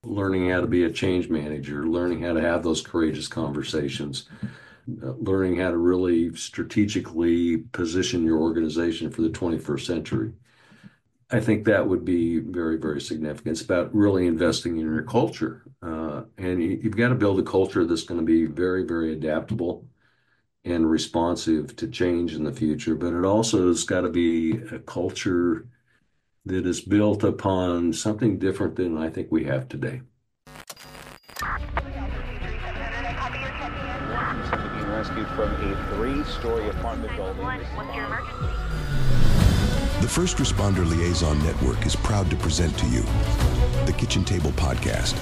learning how to be a change manager, learning how to have those courageous conversations, learning how to really strategically position your organization for the 21st century. I think that would be very, very significant. It's about really investing in your culture. And you've got to build a culture that's going to be very, very adaptable and responsive to change in the future. But it also has got to be a culture that is built upon something different than I think we have today. Being rescued from a three-story apartment building. What's your emergency? The First Responder Liaison Network is proud to present to you the Kitchen Table Podcast.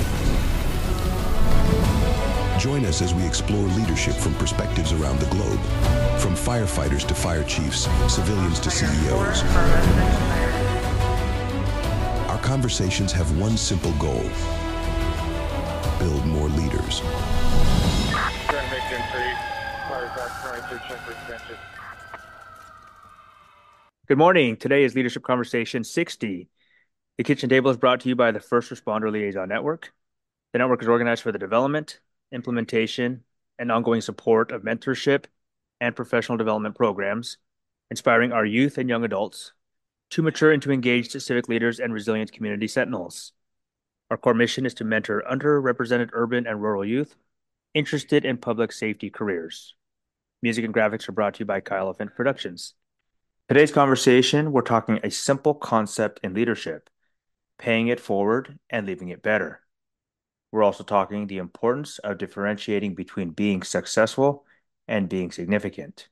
Join us as we explore leadership from perspectives around the globe, from firefighters to fire chiefs, civilians to CEOs. Our conversations have one simple goal: build more leaders. Good morning. Today is Leadership Conversation 60. The Kitchen Table is brought to you by the First Responder Liaison Network. The network is organized for the development, implementation, and ongoing support of mentorship and professional development programs, inspiring our youth and young adults to mature into engaged civic leaders and resilient community sentinels. Our core mission is to mentor underrepresented urban and rural youth interested in public safety careers. Music and graphics are brought to you by Kyle Elephant Productions. Today's conversation, we're talking a simple concept in leadership: paying it forward and leaving it better. We're also talking the importance of differentiating between being successful and being significant.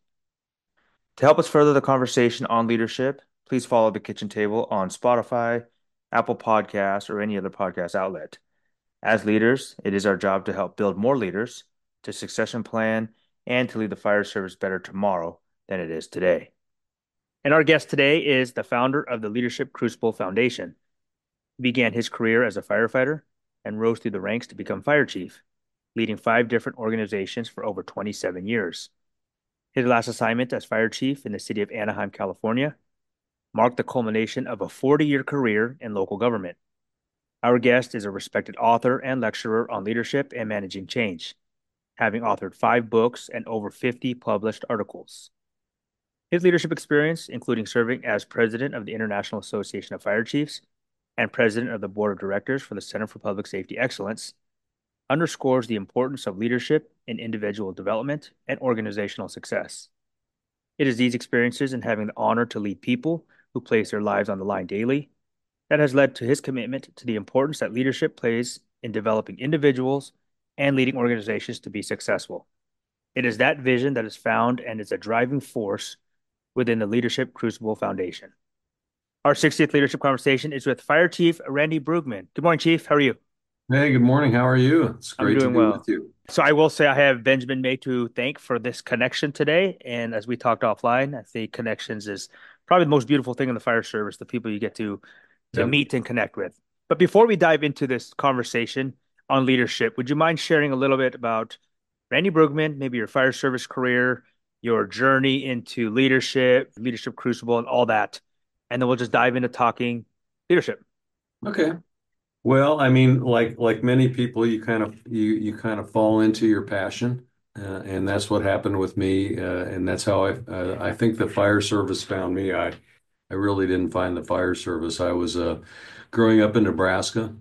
To help us further the conversation on leadership, please follow the Kitchen Table on Spotify, Apple Podcasts, or any other podcast outlet. As leaders, it is our job to help build more leaders, to succession plan, and to lead the fire service better tomorrow than it is today. And our guest today is the founder of the Leadership Crucible Foundation. He began his career as a firefighter and rose through the ranks to become fire chief, leading 5 different organizations for over 27 years. His last assignment as fire chief in the city of Anaheim, California, marked the culmination of a 40-year career in local government. Our guest is a respected author and lecturer on leadership and managing change, having authored 5 books and over 50 published articles. His leadership experience, including serving as president of the International Association of Fire Chiefs and president of the board of directors for the Center for Public Safety Excellence, underscores the importance of leadership in individual development and organizational success. It is these experiences and having the honor to lead people who place their lives on the line daily that has led to his commitment to the importance that leadership plays in developing individuals and leading organizations to be successful. It is that vision that is found and is a driving force within the Leadership Crucible Foundation. Our 60th Leadership Conversation is with Fire Chief Randy Brugman. Good morning, Chief. How are you? Hey, good morning. How are you? It's I'm great to doing be with well. you. So I will say I have Benjamin May to thank for this connection today. And as we talked offline, I think connections is probably the most beautiful thing in the fire service, the people you get to Yep. meet and connect with. But before we dive into this conversation on leadership, would you mind sharing a little bit about Randy Brugman, maybe your fire service career, your journey into leadership, Leadership Crucible, and all that? And then we'll just dive into talking leadership. Okay. Well, I mean, like many people, you kind of fall into your passion, and that's what happened with me, and that's how I think the fire service found me. I really didn't find the fire service. I was growing up in Nebraska,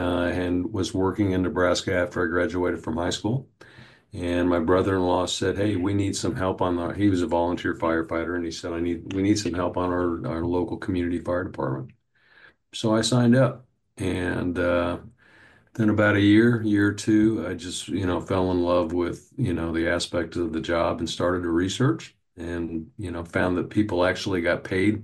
and was working in Nebraska after I graduated from high school. And my brother-in-law said, "Hey, we need some help on the." He was a volunteer firefighter, and he said, we need some help on our local community fire department." So I signed up, and then about a year or two, I just, fell in love with, the aspect of the job and started to research and, found that people actually got paid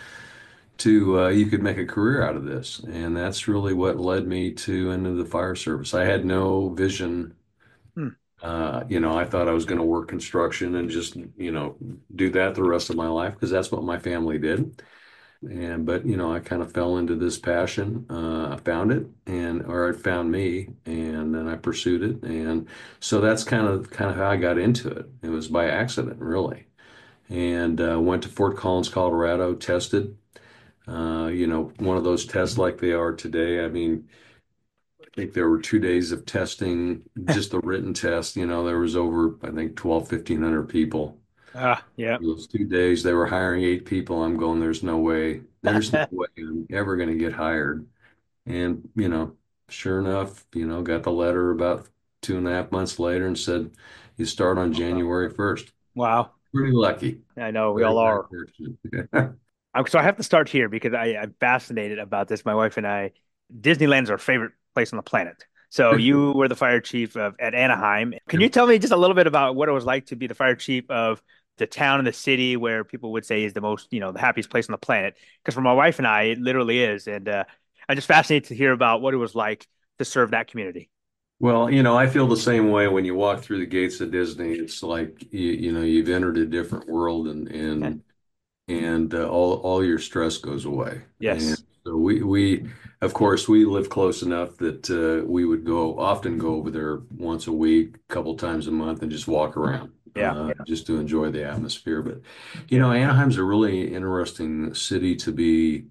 to you could make a career out of this. And that's really what led me to into the fire service. I had no vision. Hmm. I thought I was going to work construction and just, do that the rest of my life because that's what my family did. But I kind of fell into this passion. I found it, or it found me, and then I pursued it. And so that's kind of how I got into it. It was by accident, really. And went to Fort Collins, Colorado, tested. One of those tests like they are today. I mean, think there were 2 days of testing, just the written test. There was over, I think, 1,200, 1,500 people. Yeah. Those 2 days, they were hiring 8 people. I'm going, there's no way I'm ever going to get hired. And, sure enough, got the letter about 2.5 months later and said, you start on January 1st. Wow. Pretty lucky. I know we Very, all very are. fortunate. So I have to start here because I'm fascinated about this. My wife and I, Disneyland's our favorite place on the planet. So you were the fire chief at Anaheim. Can you tell me just a little bit about what it was like to be the fire chief of the town and the city where people would say is the most, the happiest place on the planet? Because for my wife and I, it literally is. And I'm just fascinated to hear about what it was like to serve that community. Well, I feel the same way when you walk through the gates of Disney. It's like you've entered a different world, and all your stress goes away. And Yes. so we of course we live close enough that we would often go over there once a week, a couple times a month, and just walk around, Yeah. just to enjoy the atmosphere. But Anaheim's a really interesting city to be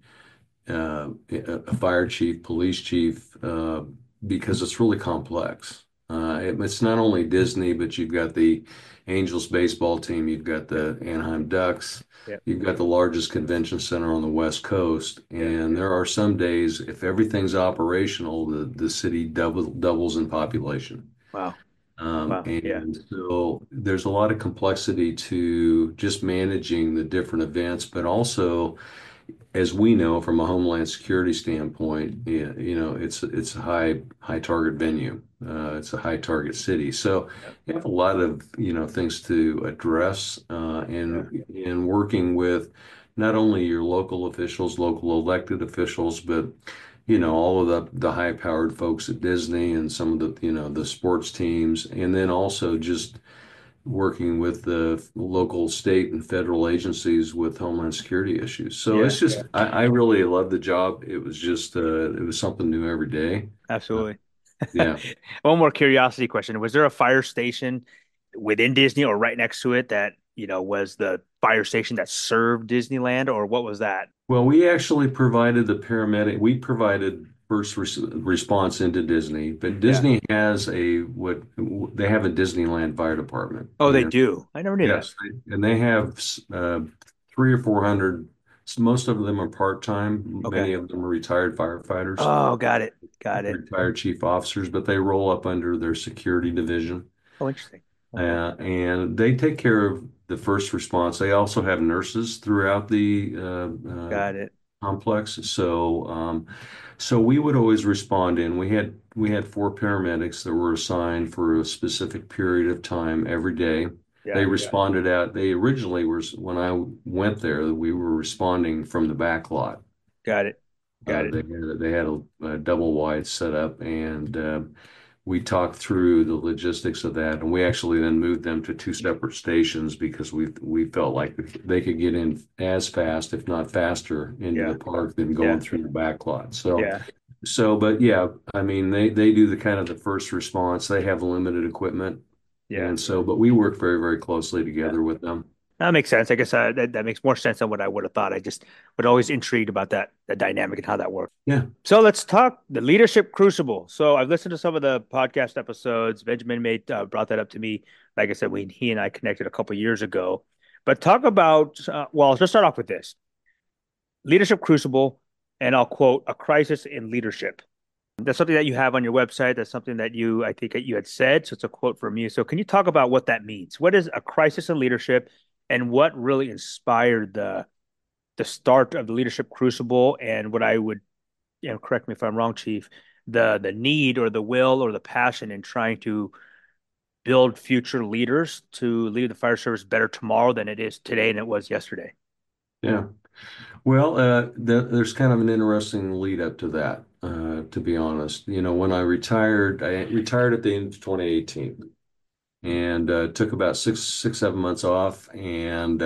a fire chief, police chief, because it's really complex. It's not only Disney, but you've got the Angels baseball team, you've got the Anaheim Ducks, Yeah. you've got the largest convention center on the West Coast, and there are some days, if everything's operational, the city doubles in population. Wow. Wow. Yeah. And so there's a lot of complexity to just managing the different events, but also, as we know from a homeland security standpoint, it's a high target venue. It's a high target city. So Yeah. you have a lot of things to address, Yeah. and working with not only your local officials, local elected officials, but all of the high powered folks at Disney and some of the sports teams, and then also just working with the local, state, and federal agencies with homeland security issues. So Yeah. it's just, I really love the job. It was just, it was something new every day. Uh, Absolutely. yeah. One more curiosity question. Was there a fire station within Disney or right next to it that, was the fire station that served Disneyland, or what was that? Well, we actually provided the paramedic, we provided response into Disney, but Yeah. Disney has what they have a Disneyland fire department. Oh, they And do. I never knew that. yes, and they have 300 or 400. Most of them are part-time. Okay. Many of them are retired firefighters, Oh, got it. Got it. retired chief officers, but they roll up under their security division. Oh, interesting. Okay. And they take care of the first response. They also have nurses throughout the Got it. complex. So we would always respond in. We had 4 paramedics that were assigned for a specific period of time every day. They Yeah. responded out. They originally were, when I went there, we were responding from the back lot. Got it. Got it. They had a double wide setup, and we talked through the logistics of that, and we actually then moved them to 2 separate stations because we felt like they could get in as fast, if not faster, into Yeah. the park than Yeah. going through the back lot. So, Yeah. but yeah, I mean, they do the kind of the first response. They have limited equipment, Yeah. and so, but we work very, very closely Yeah. together with them. That makes sense. I guess that makes more sense than what I would have thought. I just would always intrigued about that dynamic and how that works. Yeah. So let's talk the leadership crucible. So I've listened to some of the podcast episodes. Benjamin made brought that up to me. Like I said, he and I connected a couple years ago. But talk about well, let's start off with this leadership crucible, and I'll quote a crisis in leadership. That's something that you have on your website. That's something that I think that you had said. So it's a quote from you. So can you talk about what that means? What is a crisis in leadership, and what really inspired the start of the leadership crucible? And what I would, correct me if I'm wrong, Chief, the need or the will or the passion in trying to build future leaders to lead the fire service better tomorrow than it is today and it was yesterday. Yeah. Well, there's kind of an interesting lead up to that, to be honest. When I retired at the end of 2018, and took about 7 months off. And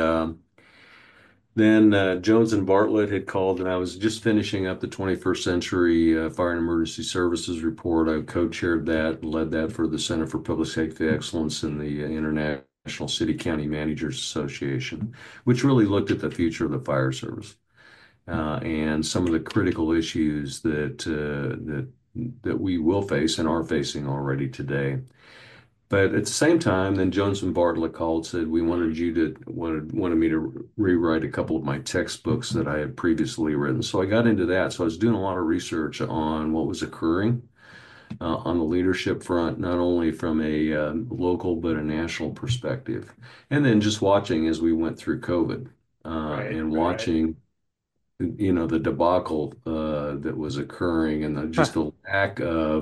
then Jones and Bartlett had called, and I was just finishing up the 21st Century Fire and Emergency Services report. I co-chaired that and led that for the Center for Public Safety Excellence in the International City County Managers Association, which really looked at the future of the fire service, and some of the critical issues that that we will face and are facing already today. But at the same time, then Jones and Bartlett called, said we wanted me to rewrite a couple of my textbooks that I had previously written. So I got into that. So I was doing a lot of research on what was occurring on the leadership front, not only from a local but a national perspective, and then just watching as we went through COVID Right. and watching, the debacle that was occurring and just Huh. the lack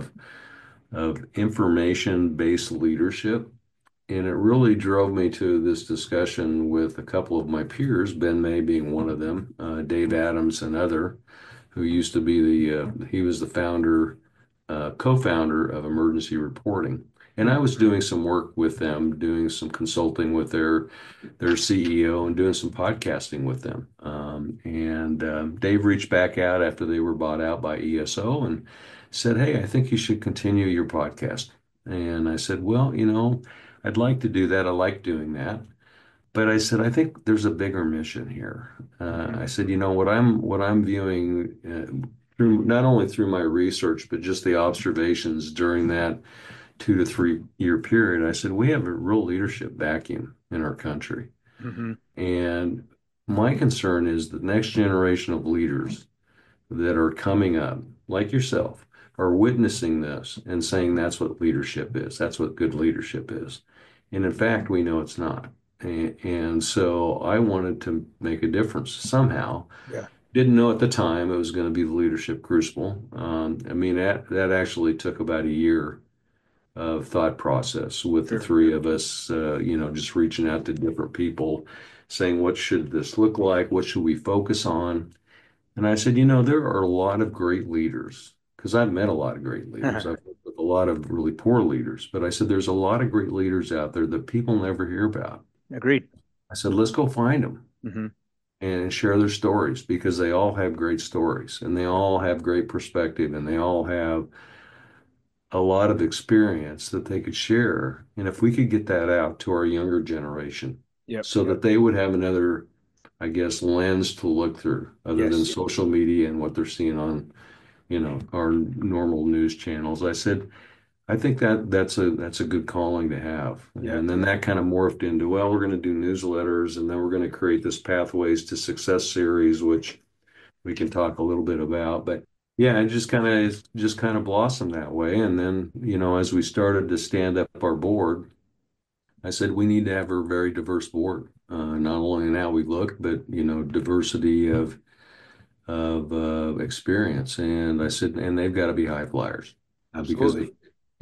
of information-based leadership. And it really drove me to this discussion with a couple of my peers, Ben May being one of them, Dave Adams, another, who used to be he was the co-founder of Emergency Reporting. And I was doing some work with them, doing some consulting with their CEO and doing some podcasting with them. And Dave reached back out after they were bought out by ESO and said, "Hey, I think you should continue your podcast." And I said, "Well, I'd like to do that. I like doing that." But I said, I think there's a bigger mission here. Hmm. I said, what I'm viewing through not only through my research, but just the observations during that 2 to 3 year period. I said, we have a real leadership vacuum in our country. Hmm. And my concern is the next generation of leaders that are coming up, like yourself, are witnessing this and saying that's what leadership is. That's what good leadership is. And in fact, we know it's not. And so I wanted to make a difference somehow. Yeah. Didn't know at the time it was going to be the Leadership Crucible. I mean, that actually took about a year of thought process with the Sure. three of us, just reaching out to different people, saying, what should this look like? What should we focus on? And I said, there are a lot of great leaders because I've met a lot of great leaders. I've worked with a lot of really poor leaders, but I said, there's a lot of great leaders out there that people never hear about. Agreed. I said, let's go find them Hmm. and share their stories because they all have great stories and they all have great perspective and they all have a lot of experience that they could share. And if we could get that out to our younger generation Yep. so that they would have another, I guess, lens to look through other than Yes. social media and what they're seeing on, our normal news channels. I said, I think that's a good calling to have. Yeah. And then that kind of morphed into, well, we're going to do newsletters and then we're going to create this Pathways to Success series, which we can talk a little bit about. But yeah, it just kind of blossomed that way. And then, as we started to stand up our board, I said we need to have a very diverse board, not only in how we look, but diversity of experience. And I said, and they've got to be high flyers, because Absolutely.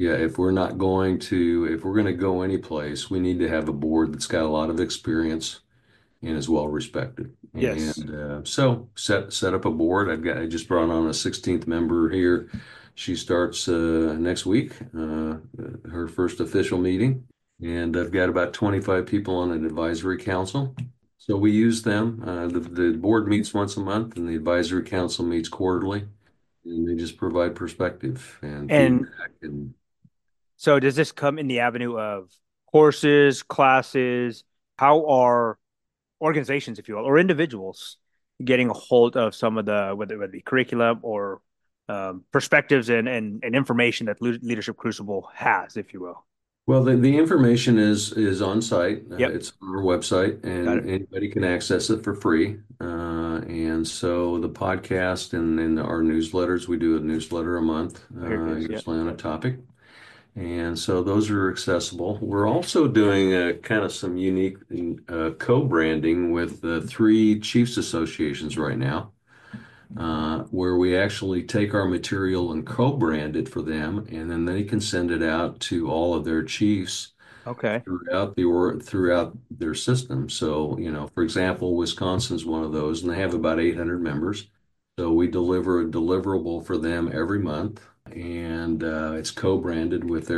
if we're going to go any place, we need to have a board that's got a lot of experience and is well respected. Yes. And so set up a board. I just brought on a 16th member here. She starts next week, her first official meeting, and I've got about 25 people on an advisory council. So we use them. The board meets once a month, and the advisory council meets quarterly, and they just provide perspective and And feedback. And so does this come in the avenue of courses, classes? How are organizations, if you will, or individuals getting a hold of some of the, whether it be curriculum or perspectives and information that Leadership Crucible has, if you will? well, the information is on site. Yep. It's on our website, Got and it. anybody can access it for free. And so the podcast and our newsletters, we do a newsletter a month, Here it is. Yep. usually on a topic. And so those are accessible. We're also doing kind of some unique co-branding with the three chiefs associations right now, where we actually take our material and co-brand it for them, and then they can send it out to all of their chiefs Okay. throughout their system. So, for example, Wisconsin's one of those, and they have about 800 members. So we deliver a deliverable for them every month, and it's co-branded with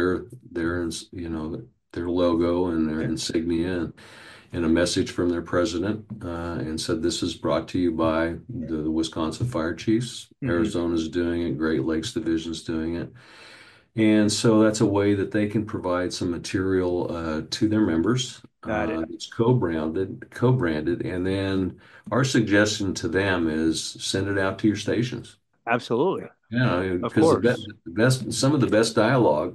their logo and their Okay. insignia and a message from their president, and said this is brought to you by the Wisconsin Fire Chiefs. Hmm. Arizona's doing it, Great Lakes Division's doing it. And so that's a way that they can provide some material to their members. Got it. It's co-branded, and then our suggestion to them is send it out to your stations. Absolutely. Yeah, Of because course. the best, some of the best dialogue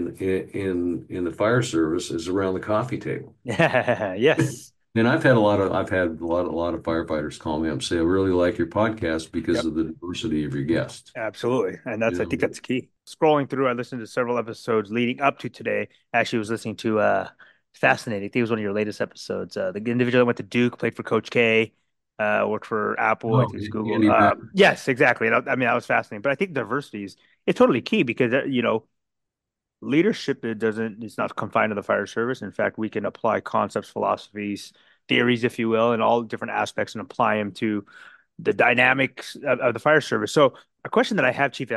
in the fire service is around the coffee table. Yes, And I've had a lot of firefighters call me up and say, I really like your podcast because yep, of the diversity of your guests. absolutely. And You that's, I think know, that's key. Scrolling through, I listened to several episodes leading up to today. Actually, was listening to fascinating. I think it was one of your latest episodes. The individual that went to Duke, played for Coach K, worked for Apple, I oh, think it's Google. Andy Rick. Yes, exactly. And I mean, that was fascinating. But I think diversity is totally key because leadership, it's not confined to the fire service. In fact, we can apply concepts, philosophies, theories, if you will, in all different aspects and apply them to the dynamics of the fire service. So a question that I have, Chief,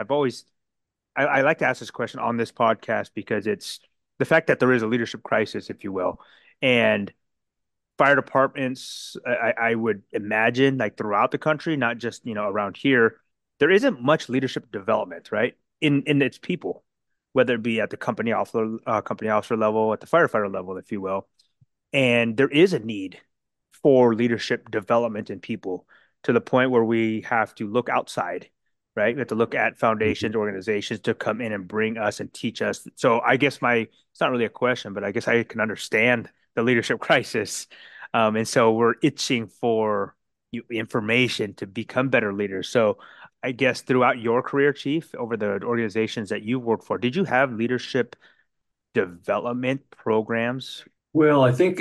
I like to ask this question on this podcast because it's the fact that there is a leadership crisis, if you will, and fire departments, I would imagine, like throughout the country, not just around here, there isn't much leadership development, right? In its people, whether it be at the company officer level, at the firefighter level, if you will. And there is a need for leadership development in people to the point where we have to look outside, right? We have to look at foundations, organizations to come in and bring us and teach us. So I guess it's not really a question, but I guess I can understand the leadership crisis. And so we're itching for information to become better leaders. So I guess throughout your career, Chief, over the organizations that you've worked for, did you have leadership development programs? Well, I think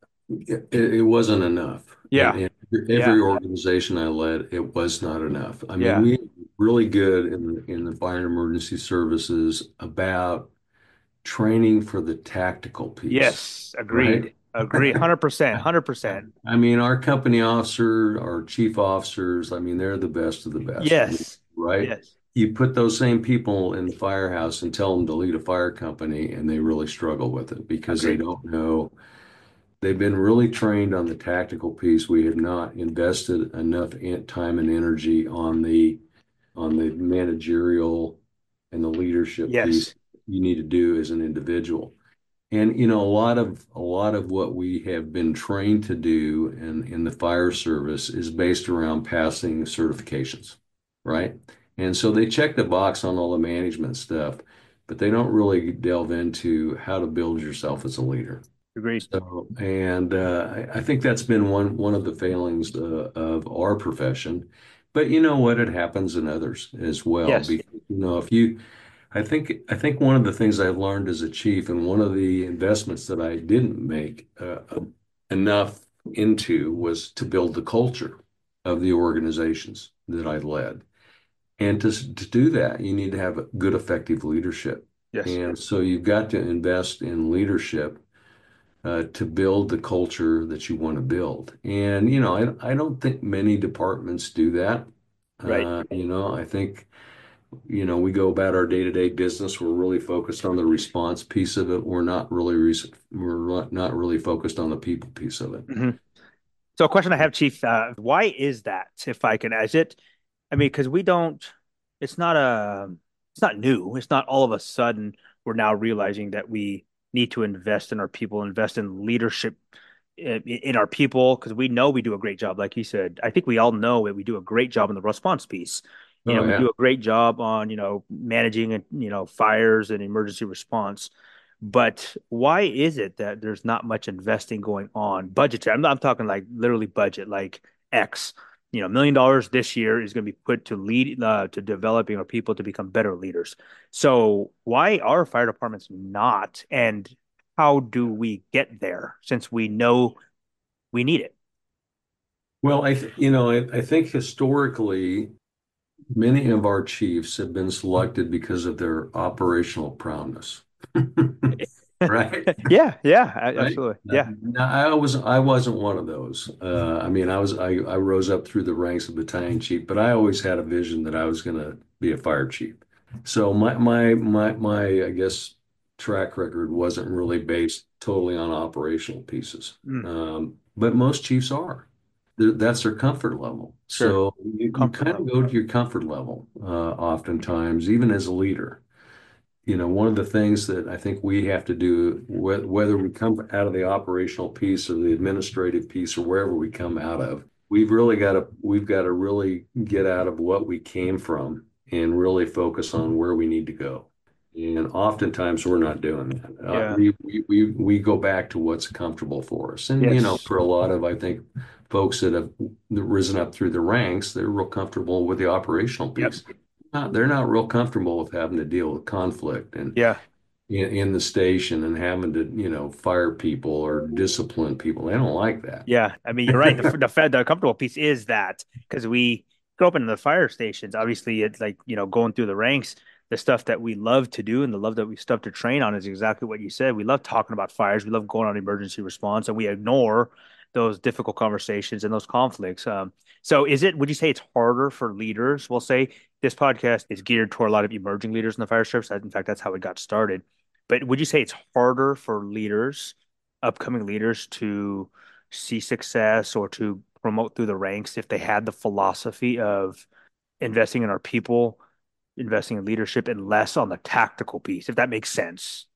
it wasn't enough. Yeah, In yeah, every organization I led, it was not enough. I mean, yeah. we were really good in the fire and emergency services about training for the tactical piece, Yes, right? agreed. Agree. 100%, 100%. I mean, our company officer, our chief officers, I mean, they're the best of the best. I mean, Yes. right? Yes. You put those same people in the firehouse and tell them to lead a fire company, and they really struggle with it because they Agreed. don't know. They've been really trained on the tactical piece. We have not invested enough time and energy on the managerial and the leadership piece Yes. you need to do as an individual. And a lot of what we have been trained to do in the fire service is based around passing certifications, right? And so they check the box on all the management stuff, but they don't really delve into how to build yourself as a leader. Agreed. So, and I think that's been one of the failings of our profession. But you know what? It happens in others as well. Yes. Because if you I think one of the things I learned as a chief, and one of the investments that I didn't make enough into, was to build the culture of the organizations that I led. And to do that, you need to have good, effective leadership. Yes. And so you've got to invest in leadership to build the culture that you want to build. And I don't think many departments do that. Right. I think we go about our day-to-day business. We're really focused on the response piece of it. We're not really focused on the people piece of it. hmm So a question I have, Chief, why is that, if I can ask it? I mean, because we don't, it's not it's not new. It's not all of a sudden we're now realizing that we need to invest in our people, invest in leadership in our people, because we know we do a great job. Like you said, I think we all know that we do a great job in the response piece. Oh We yeah. do a great job on, managing and, fires and emergency response. But why is it that there's not much investing going on budgetary? I'm talking like literally budget, like X, $1 million this year is going to be put to lead to developing our people to become better leaders. So why are fire departments not? And how do we get there since we know we need it? Well, I think historically many of our chiefs have been selected because of their operational prowess. Right? Yeah, yeah, Right? absolutely. Yeah. No, I wasn't one of those. I mean, I rose up through the ranks of battalion chief, but I always had a vision that I was going to be a fire chief. So my I guess track record wasn't really based totally on operational pieces. Mm, But most chiefs are. That's their comfort level. sure. So you Comfort kind of level. go to your comfort level oftentimes, even as a leader. One of the things that I think we have to do, whether we come out of the operational piece or the administrative piece or wherever we come out of, we've got to really get out of what we came from and really focus on where we need to go. And oftentimes we're not doing that. Yeah. We go back to what's comfortable for us. And, Yes. for a lot of, I think, folks that have risen up through the ranks, they're real comfortable with the operational Yep. piece. They're not real comfortable with having to deal with conflict and Yeah. in the station and having to, fire people or discipline people. They don't like that. Yeah. I mean, you're right. The comfortable piece is that because we grew up in the fire stations. Obviously, it's like, going through the ranks, the stuff that we love to do and the love that we stuff to train on is exactly what you said. We love talking about fires. We love going on emergency response, and we ignore those difficult conversations and those conflicts. So would you say it's harder for leaders? We'll say this podcast is geared toward a lot of emerging leaders in the fire service. In fact, that's how it got started. But would you say it's harder for leaders, upcoming leaders, to see success or to promote through the ranks if they had the philosophy of investing in our people, investing in leadership, and less on the tactical piece, if that makes sense?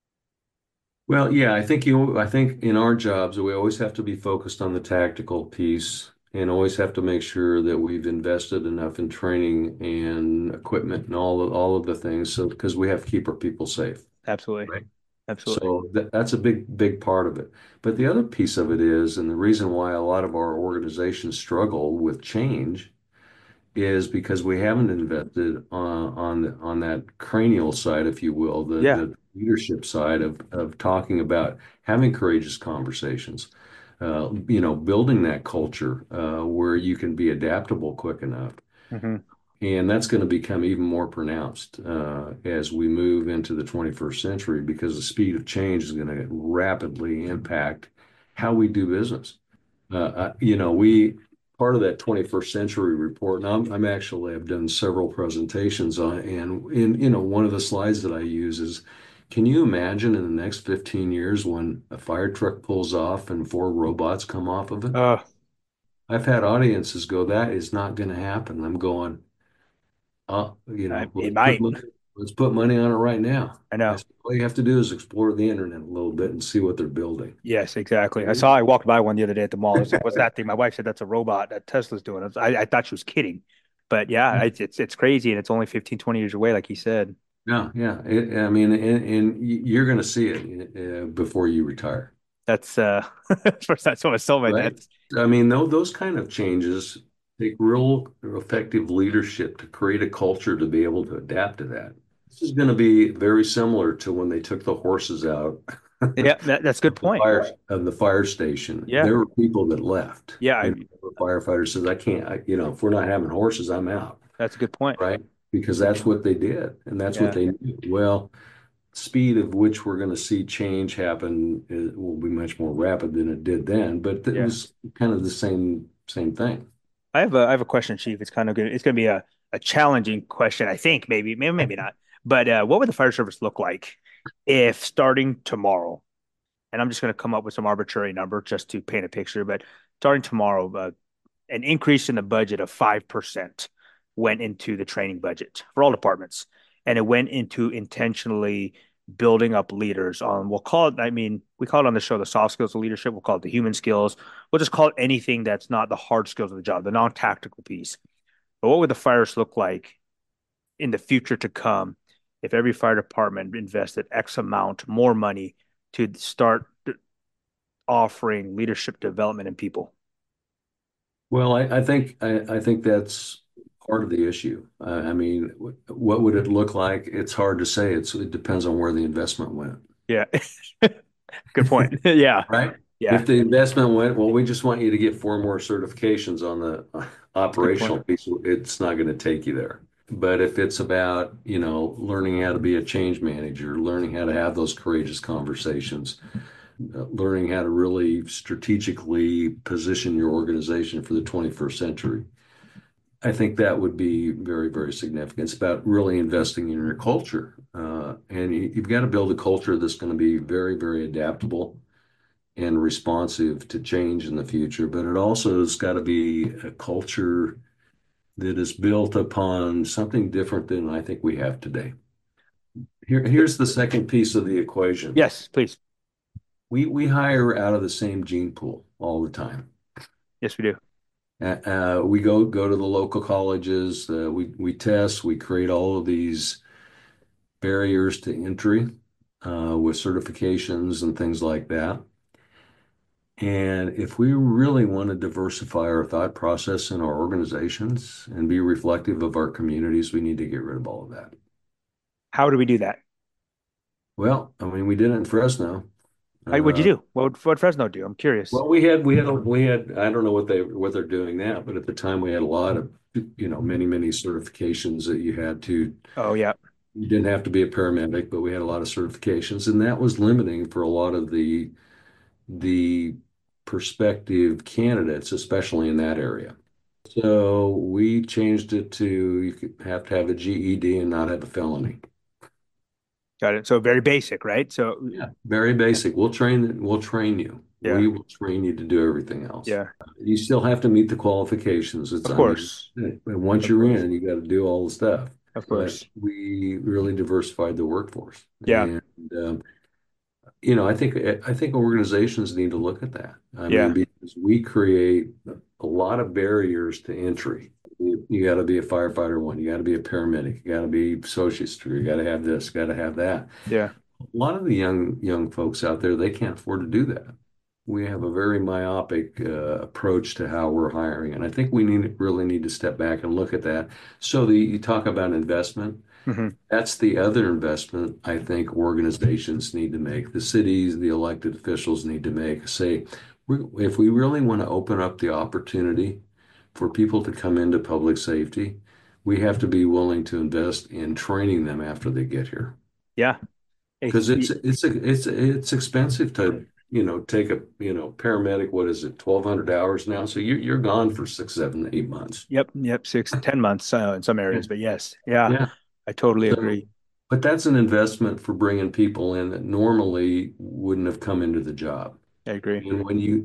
Well, yeah, I think in our jobs, we always have to be focused on the tactical piece and always have to make sure that we've invested enough in training and equipment and all of the things. So, because we have to keep our people safe, Absolutely. right? Absolutely. So that's a big part of it. But the other piece of it is, and the reason why a lot of our organizations struggle with change is because we haven't invested on that cranial side, if you will, Yeah. the leadership side of talking about having courageous conversations, building that culture where you can be adaptable quick enough. Hmm. And that's going to become even more pronounced as we move into the 21st century because the speed of change is going to rapidly impact how we do business. We part of that 21st century report, and I've done several presentations on, and one of the slides that I use is, can you imagine in the next 15 years when a fire truck pulls off and four robots come off of it? Uh, I've had audiences go, that is not going to happen. I'm going, it might. let's put money on it right now. I I know. said, all you have to do is explore the internet a little bit and see what they're building. Yes, exactly. I walked by one the other day at the mall. I was like, what's that thing? My wife said that's a robot that Tesla's doing. I thought she was kidding. But yeah, it's crazy and it's only 15, 20 years away, like you said. Yeah, yeah. I mean, and you're going to see it before you retire, That's first that's what I told my right? dad. I mean, those kind of changes take real effective leadership to create a culture to be able to adapt to that. This is going to be very similar to when they took the horses out Yeah, that's a good point. of the fire station. Yeah. There were people that left, Yeah, and the firefighter says, "I can't. If we're not having horses, I'm out." that's a good point. Right? Because that's what they did, and that's what Yeah. they knew. Well, speed of which we're going to see change happen will be much more rapid than it did then, but it Yeah. was kind of the same thing. I have a question, Chief. It's kind of good. It's going to be a challenging question, I think, maybe not. But what would the fire service look like if starting tomorrow, and I'm just going to come up with some arbitrary number just to paint a picture, but starting tomorrow, an increase in the budget of 5% went into the training budget for all departments, and it went into intentionally building up leaders on, we'll call it, I mean, we call it on the show the soft skills of leadership, we'll call it the human skills, we'll just call it anything that's not the hard skills of the job, the non-tactical piece. But what would the fires look like in the future to come if every fire department invested X amount more money to start offering leadership development in people? Well, I think that's part of the issue. I mean, what would it look like? It's hard to say. It depends on where the investment went. Yeah. Good point. Yeah. Right? Yeah. If the investment went, well, we just want you to get four more certifications on the Good point. operational piece, it's not going to take you there. But if it's about, learning how to be a change manager, learning how to have those courageous conversations, learning how to really strategically position your organization for the 21st century, I think that would be very, very significant. It's about really investing in your culture. And you've got to build a culture that's going to be very, very adaptable and responsive to change in the future. But it also has got to be a culture that is built upon something different than I think we have today. Here's the second piece of the equation. Yes, please. We hire out of the same gene pool all the time. Yes, we do. We go to the local colleges. We test. We create all of these barriers to entry with certifications and things like that. And if we really want to diversify our thought process in our organizations and be reflective of our communities, we need to get rid of all of that. How do we do that? Well, I mean, we did it in Fresno. What'd you Uh, do? What Fresno do? I'm curious. well, we had I don't know what they're doing now, but at the time we had a lot of many certifications that you had to. Oh yeah, You didn't have to be a paramedic, but we had a lot of certifications, and that was limiting for a lot of the prospective candidates, especially in that area. So we changed it to you could have to have a GED and not have a felony. got it. So very basic, right? So Yeah, very basic. We'll train you. yeah, We will train you to do everything else. yeah, You still have to meet the qualifications. of I mean, course, once of you're course, in, you got to do all the stuff. of But course. we really diversified the workforce. Yeah, And I think organizations need to look at that. I mean, yeah, because we create a lot of barriers to entry. You got to be a firefighter one. You got to be a paramedic. You got to be associate's degree. You got to have this. Got to have that. yeah, A lot of the young folks out there, they can't afford to do that. We have a very myopic approach to how we're hiring, and I think we really need to step back and look at that. So you talk about investment. hmm That's the other investment I think organizations need to make. The cities, the elected officials need to make. Say, if we really want to open up the opportunity for people to come into public safety, we have to be willing to invest in training them after they get here. yeah. Because it's expensive to, take a, paramedic, what is it, 1,200 hours now? So you're gone for 6, 7, 8 months. Yep, yep. 6, 10 months in some Yeah. areas, but yes, yeah, Yeah. I totally So, agree. but that's an investment for bringing people in that normally wouldn't have come into the job. I agree. And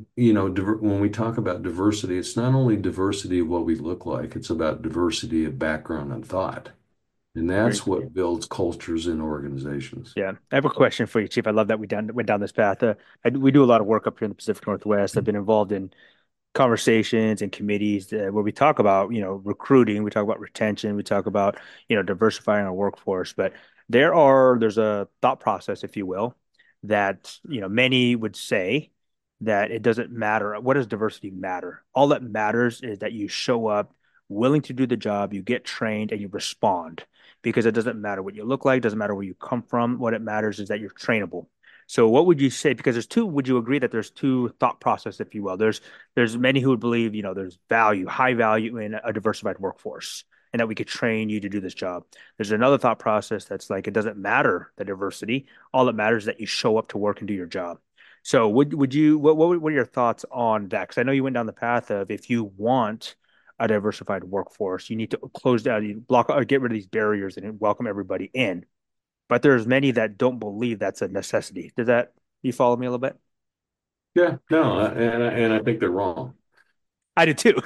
when we talk about diversity, it's not only diversity of what we look like, it's about diversity of background and thought. And Agree. that's what builds cultures in organizations. Yeah, I have a question for you, Chief. I love that went down this path. We do a lot of work up here in the Pacific Northwest. I've been involved in conversations and committees where we talk about, recruiting, we talk about retention, we talk about, diversifying our workforce. But there's a thought process, if you will, that, many would say that it doesn't matter. What does diversity matter? All that matters is that you show up willing to do the job, you get trained, and you respond. Because it doesn't matter what you look like, doesn't matter where you come from. What it matters is that you're trainable. So what would you say? Because would you agree that there's two thought process, if you will? There's many who would believe, there's high value in a diversified workforce and that we could train you to do this job. There's another thought process that's like, it doesn't matter the diversity. All that matters is that you show up to work and do your job. So would you, what are your thoughts on that? Because I know you went down the path of if you want a diversified workforce, you need to close down, you block or get rid of these barriers and welcome everybody in. But there's many that don't believe that's a necessity. You follow me a little bit? Yeah, no, and I think they're wrong. I did too.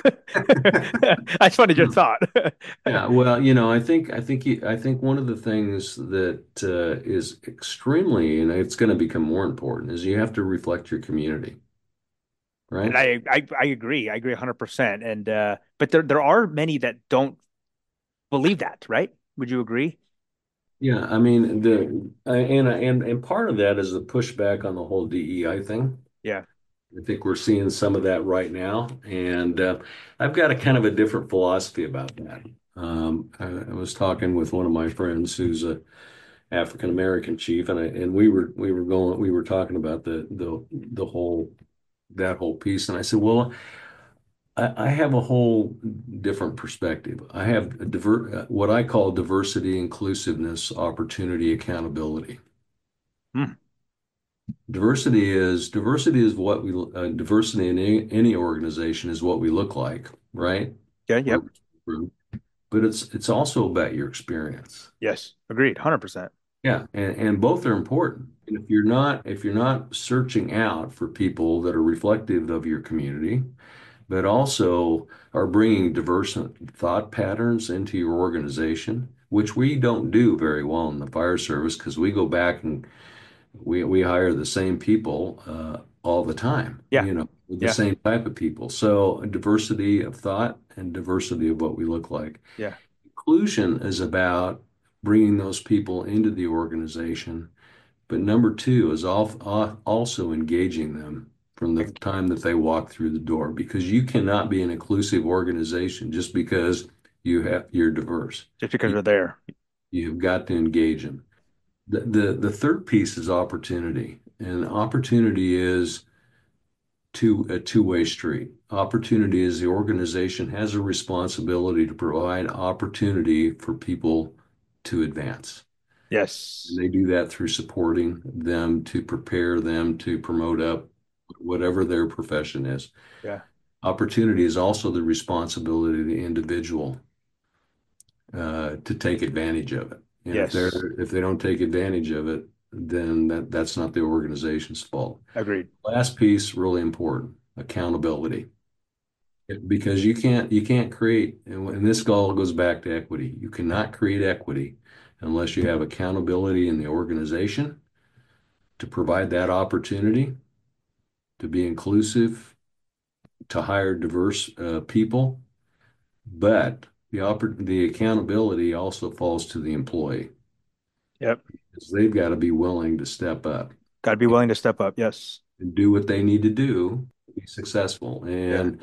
I just wanted your thought. Yeah, well, I think one of the things that is extremely, and it's going to become more important, is you have to reflect your community, And right? I agree. I agree 100%. And but there are many that don't believe that, right? Would you agree? Yeah, I mean and part of that is the pushback on the whole DEI thing. Yeah. I think we're seeing some of that right now, and I've got a kind of a different philosophy about that. I was talking with one of my friends who's a African American chief, and we were talking about the whole that whole piece, and I said, well, I have a whole different perspective. I have what I call diversity, inclusiveness, opportunity, accountability. Hmm. Diversity is what we diversity in any organization is what we look like, right? Yeah. We're, Yep. but it's also about your experience. Yes. Agreed. 100%. Yeah, and both are important. And if you're not searching out for people that are reflective of your community, but also are bringing diverse thought patterns into your organization, which we don't do very well in the fire service because we go back and we hire the same people all the time. Yeah. with the Yeah. same type of people. So a diversity of thought and diversity of what we look like. Yeah. Inclusion is about bringing those people into the organization, but number two is also engaging them from the Like, time that they walk through the door, because you cannot be an inclusive organization just because you're diverse. just because You, we're there. you've got to engage them. The third piece is opportunity, and opportunity is a two-way street. Opportunity is the organization has a responsibility to provide opportunity for people to advance. And Yes. they do that through supporting them to prepare them to promote up whatever their profession is. Yeah. Opportunity is also the responsibility of the individual to take advantage of it. And Yes. if they don't take advantage of it, then that's not the organization's fault. Agreed. Last piece, really important, accountability. Because you can't create, and this all goes back to equity. You cannot create equity unless you have accountability in the organization to provide that opportunity, to be inclusive, to hire diverse people. But the accountability also falls to the employee, Yep. because they've got to be willing to step up Got to be willing to step up. Yes. and do what they need to do to be successful. Yeah. Of And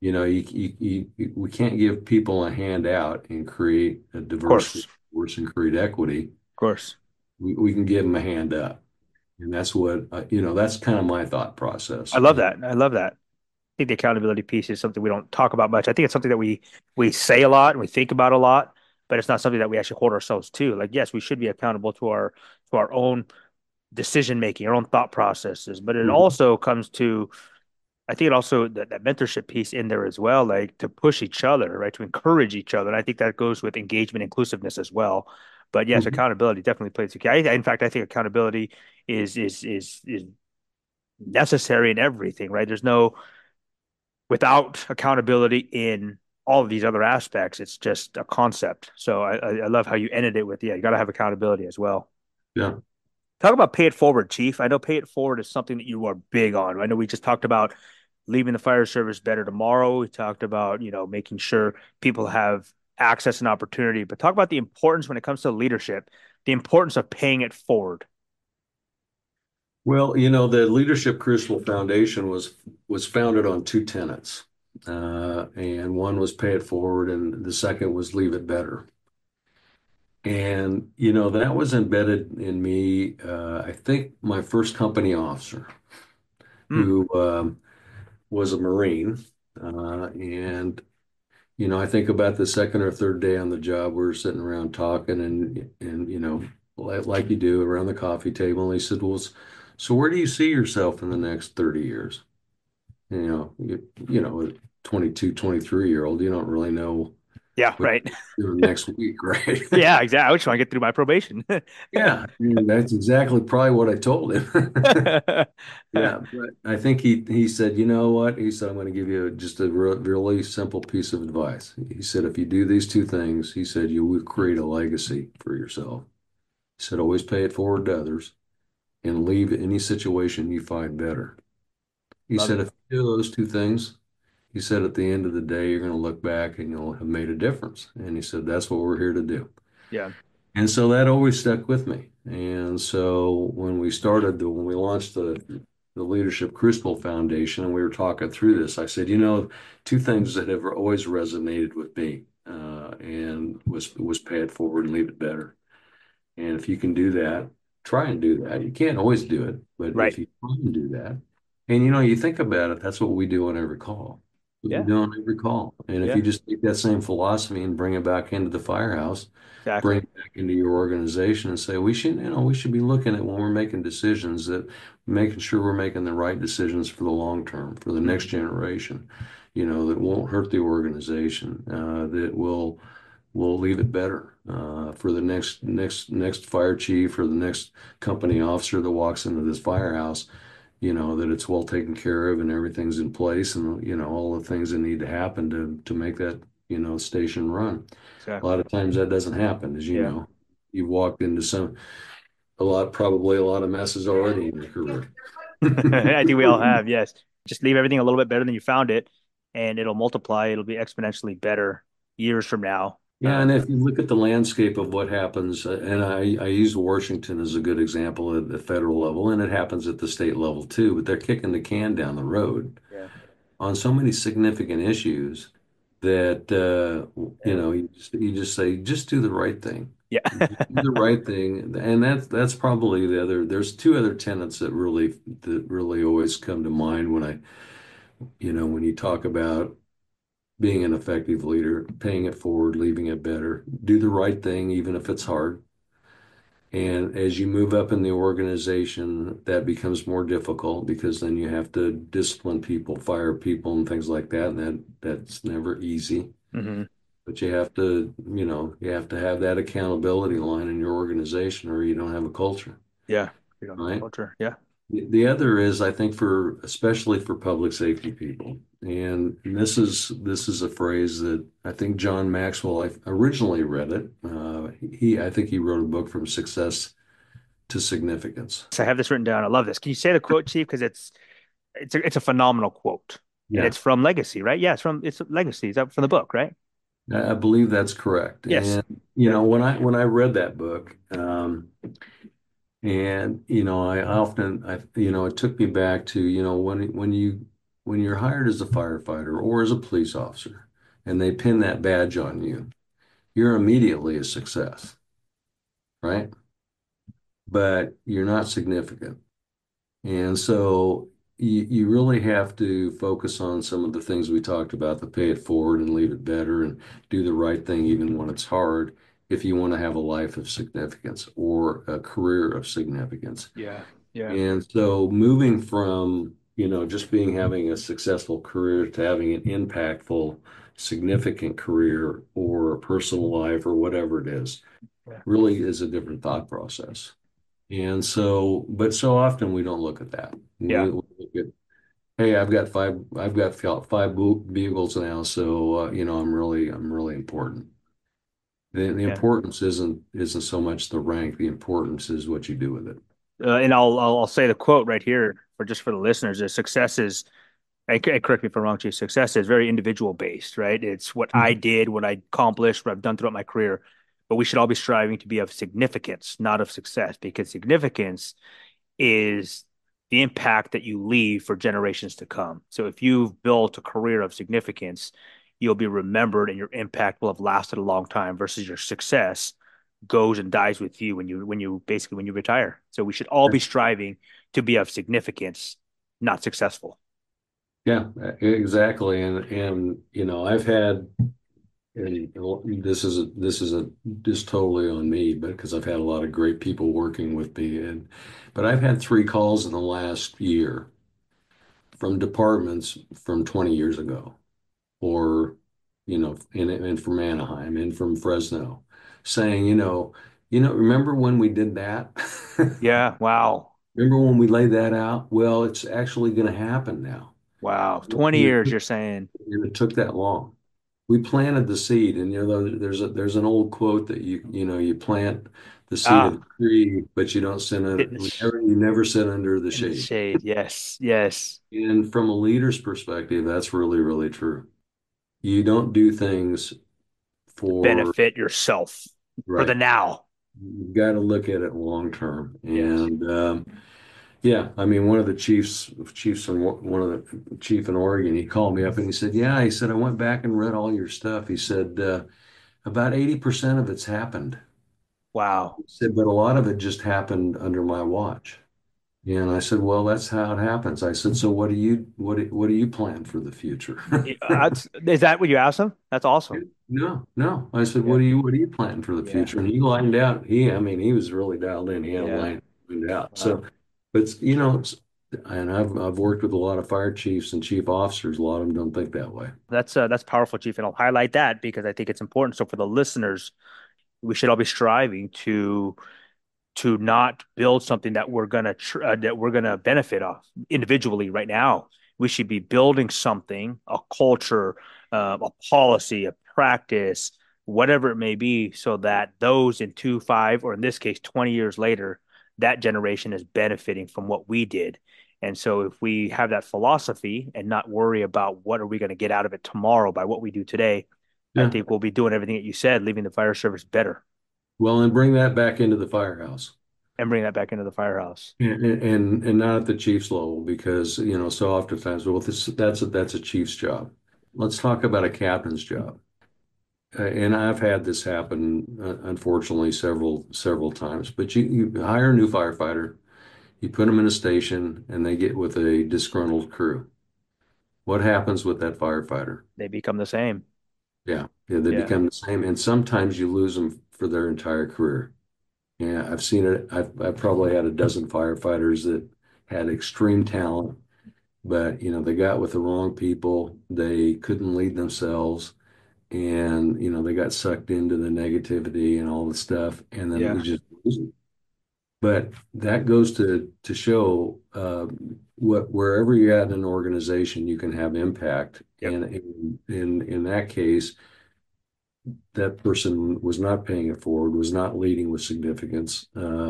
we can't give people a handout and create a diverse course. workforce and create equity. Of course. We can give them a hand up, and that's what that's kind of my thought I process. love that. I love that. I think the accountability piece is something we don't talk about much. I think it's something that we say a lot and we think about a lot, but it's not something that we actually hold ourselves to. Like, yes, we should be accountable to our own decision making, our own thought processes, but it Mhm. also comes to I think it also that mentorship piece in there as well, like to push each other, right? To encourage each other. And I think that goes with engagement, inclusiveness as well. But yes, Mhm. accountability definitely plays a key. In fact, I think accountability is necessary in everything, right? There's no without accountability in all of these other aspects, it's just a concept. So I love how you ended it with, yeah, you got to have accountability as well. Yeah. Talk about pay it forward, Chief. I know pay it forward is something that you are big on. I know we just talked about leaving the fire service better tomorrow. We talked about, making sure people have access and opportunity, but talk about the importance when it comes to leadership, the importance of paying it forward. Well, the Leadership Crucible Foundation was founded on two tenets, and one was pay it forward, and the second was leave it better. And that was embedded in me. I think my first company officer, Hmm. who was a Marine, and I think about the second or third day on the job, we were sitting around talking, and like you do around the coffee table, and he said, "Well, so where do you see yourself in the next 30 years?" A 22, 23-year-old, you don't really know Yeah, what right. you're doing next week, right? Yeah, exactly. I was trying to get through my probation. Yeah, and that's exactly probably what I told him. Yeah, but I think he said, you know what? He said, I'm going to give you just a really simple piece of advice. He said, if you do these two things, he said, you will create a legacy for yourself. He said, always pay it forward to others and leave any situation you find better. He Love said, it. if you do those two things, he said, at the end of the day, you're going to look back and you'll have made a difference. And he said, that's what we're here to do. Yeah. And so that always stuck with me. And so when we launched the Leadership Crucible Foundation, and we were talking through this, I said, two things that have always resonated with me, and was pay it forward and leave it better. And if you can do that, try and do that. You can't always do it, but if Right. you try and do that, and you think about it, that's what we do on every call. What we Yeah. do on every call. And if Yeah. you just take that same philosophy and bring it back into the firehouse, bring Exactly. it back into your organization and say we should be looking at when we're making decisions, that making sure we're making the right decisions for the long term, for the next Mhm. generation, that won't hurt the organization, that will leave it better for the next fire chief or the next company officer that walks into this firehouse, that it's well taken care of and everything's in place, and all the things that need to happen to make that station run. A lot Exactly. of times that doesn't happen, as you Yeah. know. You've walked into probably a lot of messes already in your career. I think we all have, yes. Just leave everything a little bit better than you found it, and it'll multiply. It'll be exponentially better years from now. Yeah, and if you look at the landscape of what happens, and I use Washington as a good example at the federal level, and it happens at the state level too, but they're kicking the can down the road Yeah. on so many significant issues that Yeah. you just say just do the right thing. Yeah. Do the right thing, and that's probably the other. There's two other tenets that really always come to mind when when you talk about being an effective leader, paying it forward, leaving it better, do the right thing, even if it's hard. And as you move up in the organization, that becomes more difficult because then you have to discipline people, fire people, and things like that. And that's never easy. hmm But you have to have that accountability line in your organization, or you don't have a culture, Yeah. You don't have a right? culture. Yeah. The other is, I think, especially for public safety people, and this is a phrase that I think John Maxwell, I originally read it. I think he wrote a book from success to significance. So I have this written down. I love this. Can you say the quote, Chief? Because it's a phenomenal quote, and Yeah, it's from Legacy, right? Yeah, it's Legacy. Is that from the book, right? I believe that's correct. Yes. And Yeah. when I read that book, and I often, it took me back to when you're hired as a firefighter or as a police officer, and they pin that badge on you, you're immediately a success, right? But you're not significant. And so you really have to focus on some of the things we talked about, the pay it forward and leave it better and do the right thing even when it's hard if you want to have a life of significance or a career of significance. Yeah. Yeah. And so moving from, just having a successful career to having an impactful, significant career or a personal life or whatever it is, Yeah. really is a different thought process. And so, but so often we don't look at that. Yeah. We look at, hey, I've got five bugles now, so I'm really important. The Yeah. importance isn't so much the rank. The importance is what you do with it. And I'll say the quote right here for the listeners is success is, and correct me if I'm wrong, Chief, success is very individual based, right? It's what I Mhm. did, what I accomplished, what I've done throughout my career. But we should all be striving to be of significance, not of success, because significance is the impact that you leave for generations to come. So if you've built a career of significance, you'll be remembered and your impact will have lasted a long time versus your success goes and dies with you when you retire. So we should all be striving to be of significance, not successful. Yeah, exactly. And I've had, and this is just totally on me, but because I've had a lot of great people working with me, but I've had three calls in the last year from departments from 20 years ago, or and from Anaheim and from Fresno, saying, remember when we did that? Yeah. Wow. Remember when we laid that out? Well, it's actually going to happen now. Wow. 20 And it years, took you're saying. and it took that long. We planted the seed, and there's an old quote that you plant the seed of Ah, the tree, but you don't fitness you never sit under the in the shade. shade. Yes. Yes. And from a leader's perspective, that's really, really true. You don't do things To for benefit yourself for the right. now. You've got to look at it long term. Yes. And yeah, I mean, one of the chiefs from one of the chief in Oregon, he called me up and he said, "Yeah," he said, "I went back and read all your stuff." He said, "About 80% of it's happened." Wow. He said, "But a lot of it just happened under my watch." And I said, "Well, that's how it happens." I said, "So what do you plan for the future?" Is that what you asked him? That's awesome. No, no. I said, Yeah. what are you planning for the Yeah. future? And he lined out. I mean, he was really dialed in. He had a Yeah. lined out. Wow. So, but and I've worked with a lot of fire chiefs and chief officers. A lot of them don't think that way. That's powerful, Chief, and I'll highlight that because I think it's important. So for the listeners, we should all be striving to not build something that we're gonna benefit off individually right now. We should be building something, a culture, a policy, a practice, whatever it may be, so that those in 2, 5, or in this case, 20 years later, that generation is benefiting from what we did. And so if we have that philosophy and not worry about what are we going to get out of it tomorrow by what we do today, I Yeah. think we'll be doing everything that you said, leaving the fire service better Well, and bring that back into the firehouse. and bring that back into the firehouse. And not at the chief's level because, so oftentimes, well, that's a chief's job. Let's talk about a captain's job. And I've had this happen, unfortunately, several times. But you hire a new firefighter, you put them in a station, and they get with a disgruntled crew. What happens with that firefighter? They become the same. Yeah, they Yeah. become the same, and sometimes you lose them for their entire career. Yeah, I've seen it. I've probably had a dozen firefighters that had extreme talent, but they got with the wrong people. They couldn't lead themselves, and they got sucked into the negativity and all the stuff, and then you Yeah. just lose them. But that goes to show wherever you're at in an organization, you can have impact. Yep. And in that case, that person was not paying it forward, was not leading with significance,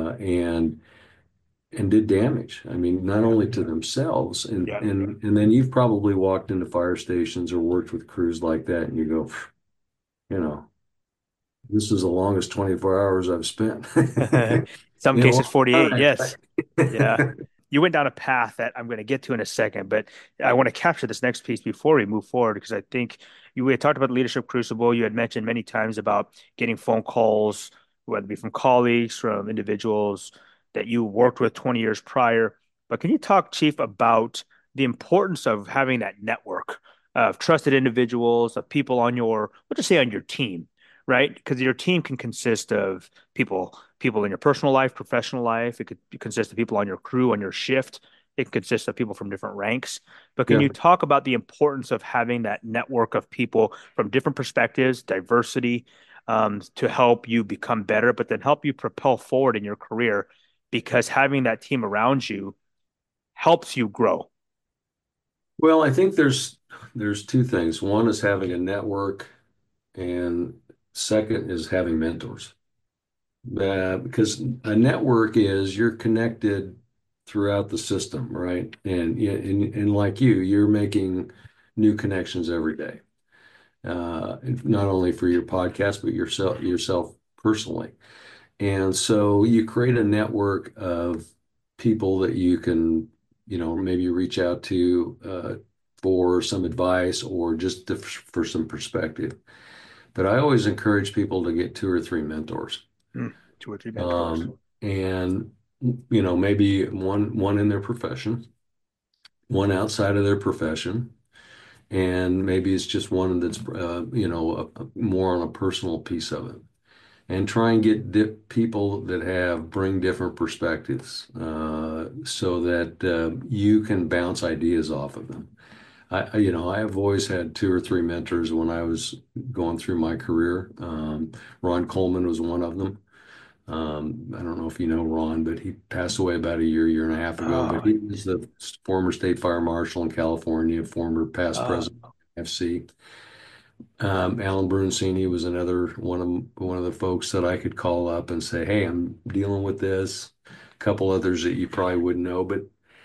and did damage. I mean, not Yeah. only to themselves, and Yeah. and then you've probably walked into fire stations or worked with crews like that, and you go, you know, this is the longest 24 hours I've spent Some in a cases, long 48. time. Yes. Yeah. You went down a path that I'm going to get to in a second, but I want to capture this next piece before we move forward because I think we had talked about the Leadership Crucible. You had mentioned many times about getting phone calls, whether it be from colleagues, from individuals that you worked with 20 years prior. But can you talk, Chief, about the importance of having that network of trusted individuals, of people on your, let's just say on your team, right? Because your team can consist of people in your personal life, professional life. It could consist of people on your crew, on your shift. It can consist of people from different ranks. But can Yeah. you talk about the importance of having that network of people from different perspectives, diversity, to help you become better, but then help you propel forward in your career? Because having that team around you helps you grow. Well, I think there's two things. One is having a network, and second is having mentors. Because a network is you're connected throughout the system, right? And yeah, and like you're making new connections every day. Not only for your podcast, but yourself personally. And so you create a network of people that you can, maybe reach out to for some advice or just for some perspective. But I always encourage people to get two or three mentors. Mm, two or three mentors. And maybe one in their profession, one outside of their profession, and maybe it's just one that's more on a personal piece of it. And try and get people that bring different perspectives, so that you can bounce ideas off of them. I have always had two or three mentors when I was going through my career. Ron Coleman was one of them. I don't know if you know Ron, but he passed away about a year and a half ago. But Oh, he was the former state fire marshal in California, former past uh, president of FC. Alan Brunzini was another one of the folks that I could call up and say, "Hey, I'm dealing with this." A couple others that you probably wouldn't know, but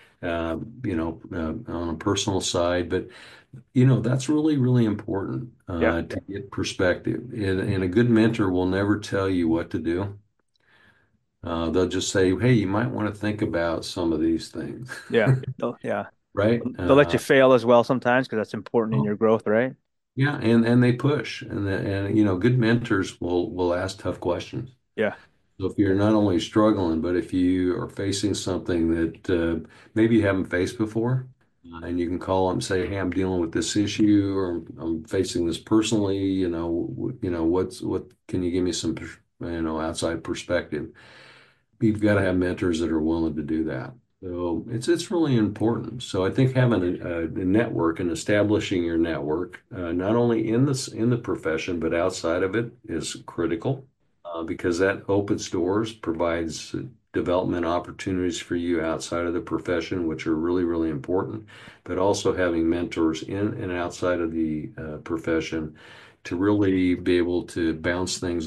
on a personal side. But that's really, really important yeah, to get perspective. And a good mentor will never tell you what to do. They'll just say, "Hey, you might want to think about some of these things," yeah, yeah. right? They'll let you fail as well sometimes because that's important in your growth, right? Yeah, and they push, and good mentors will ask tough questions. Yeah, So if you're not only struggling, but if you are facing something that maybe you haven't faced before, and you can call them and say, "Hey, I'm dealing with this issue, or I'm facing this personally. What can you give me some outside perspective?" You've got to have mentors that are willing to do that. So it's really important. So I think having a network and establishing your network, not only in the profession but outside of it, is critical, because that opens doors, provides development opportunities for you outside of the profession, which are really, really important. But also having mentors in and outside of the profession to really be able to bounce things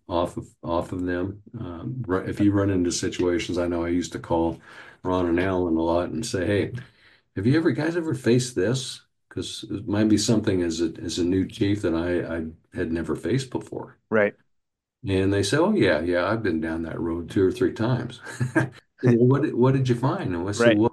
off of them. If you run into situations, I know I used to call Ron and Alan a lot and say, "Hey, have you ever guys ever faced this? Because it might be something as a new chief that I had never faced before." Right. And they say, "Oh yeah, yeah, I've been down that road two or three times." Well, what did you find? And I said, Right. "Well,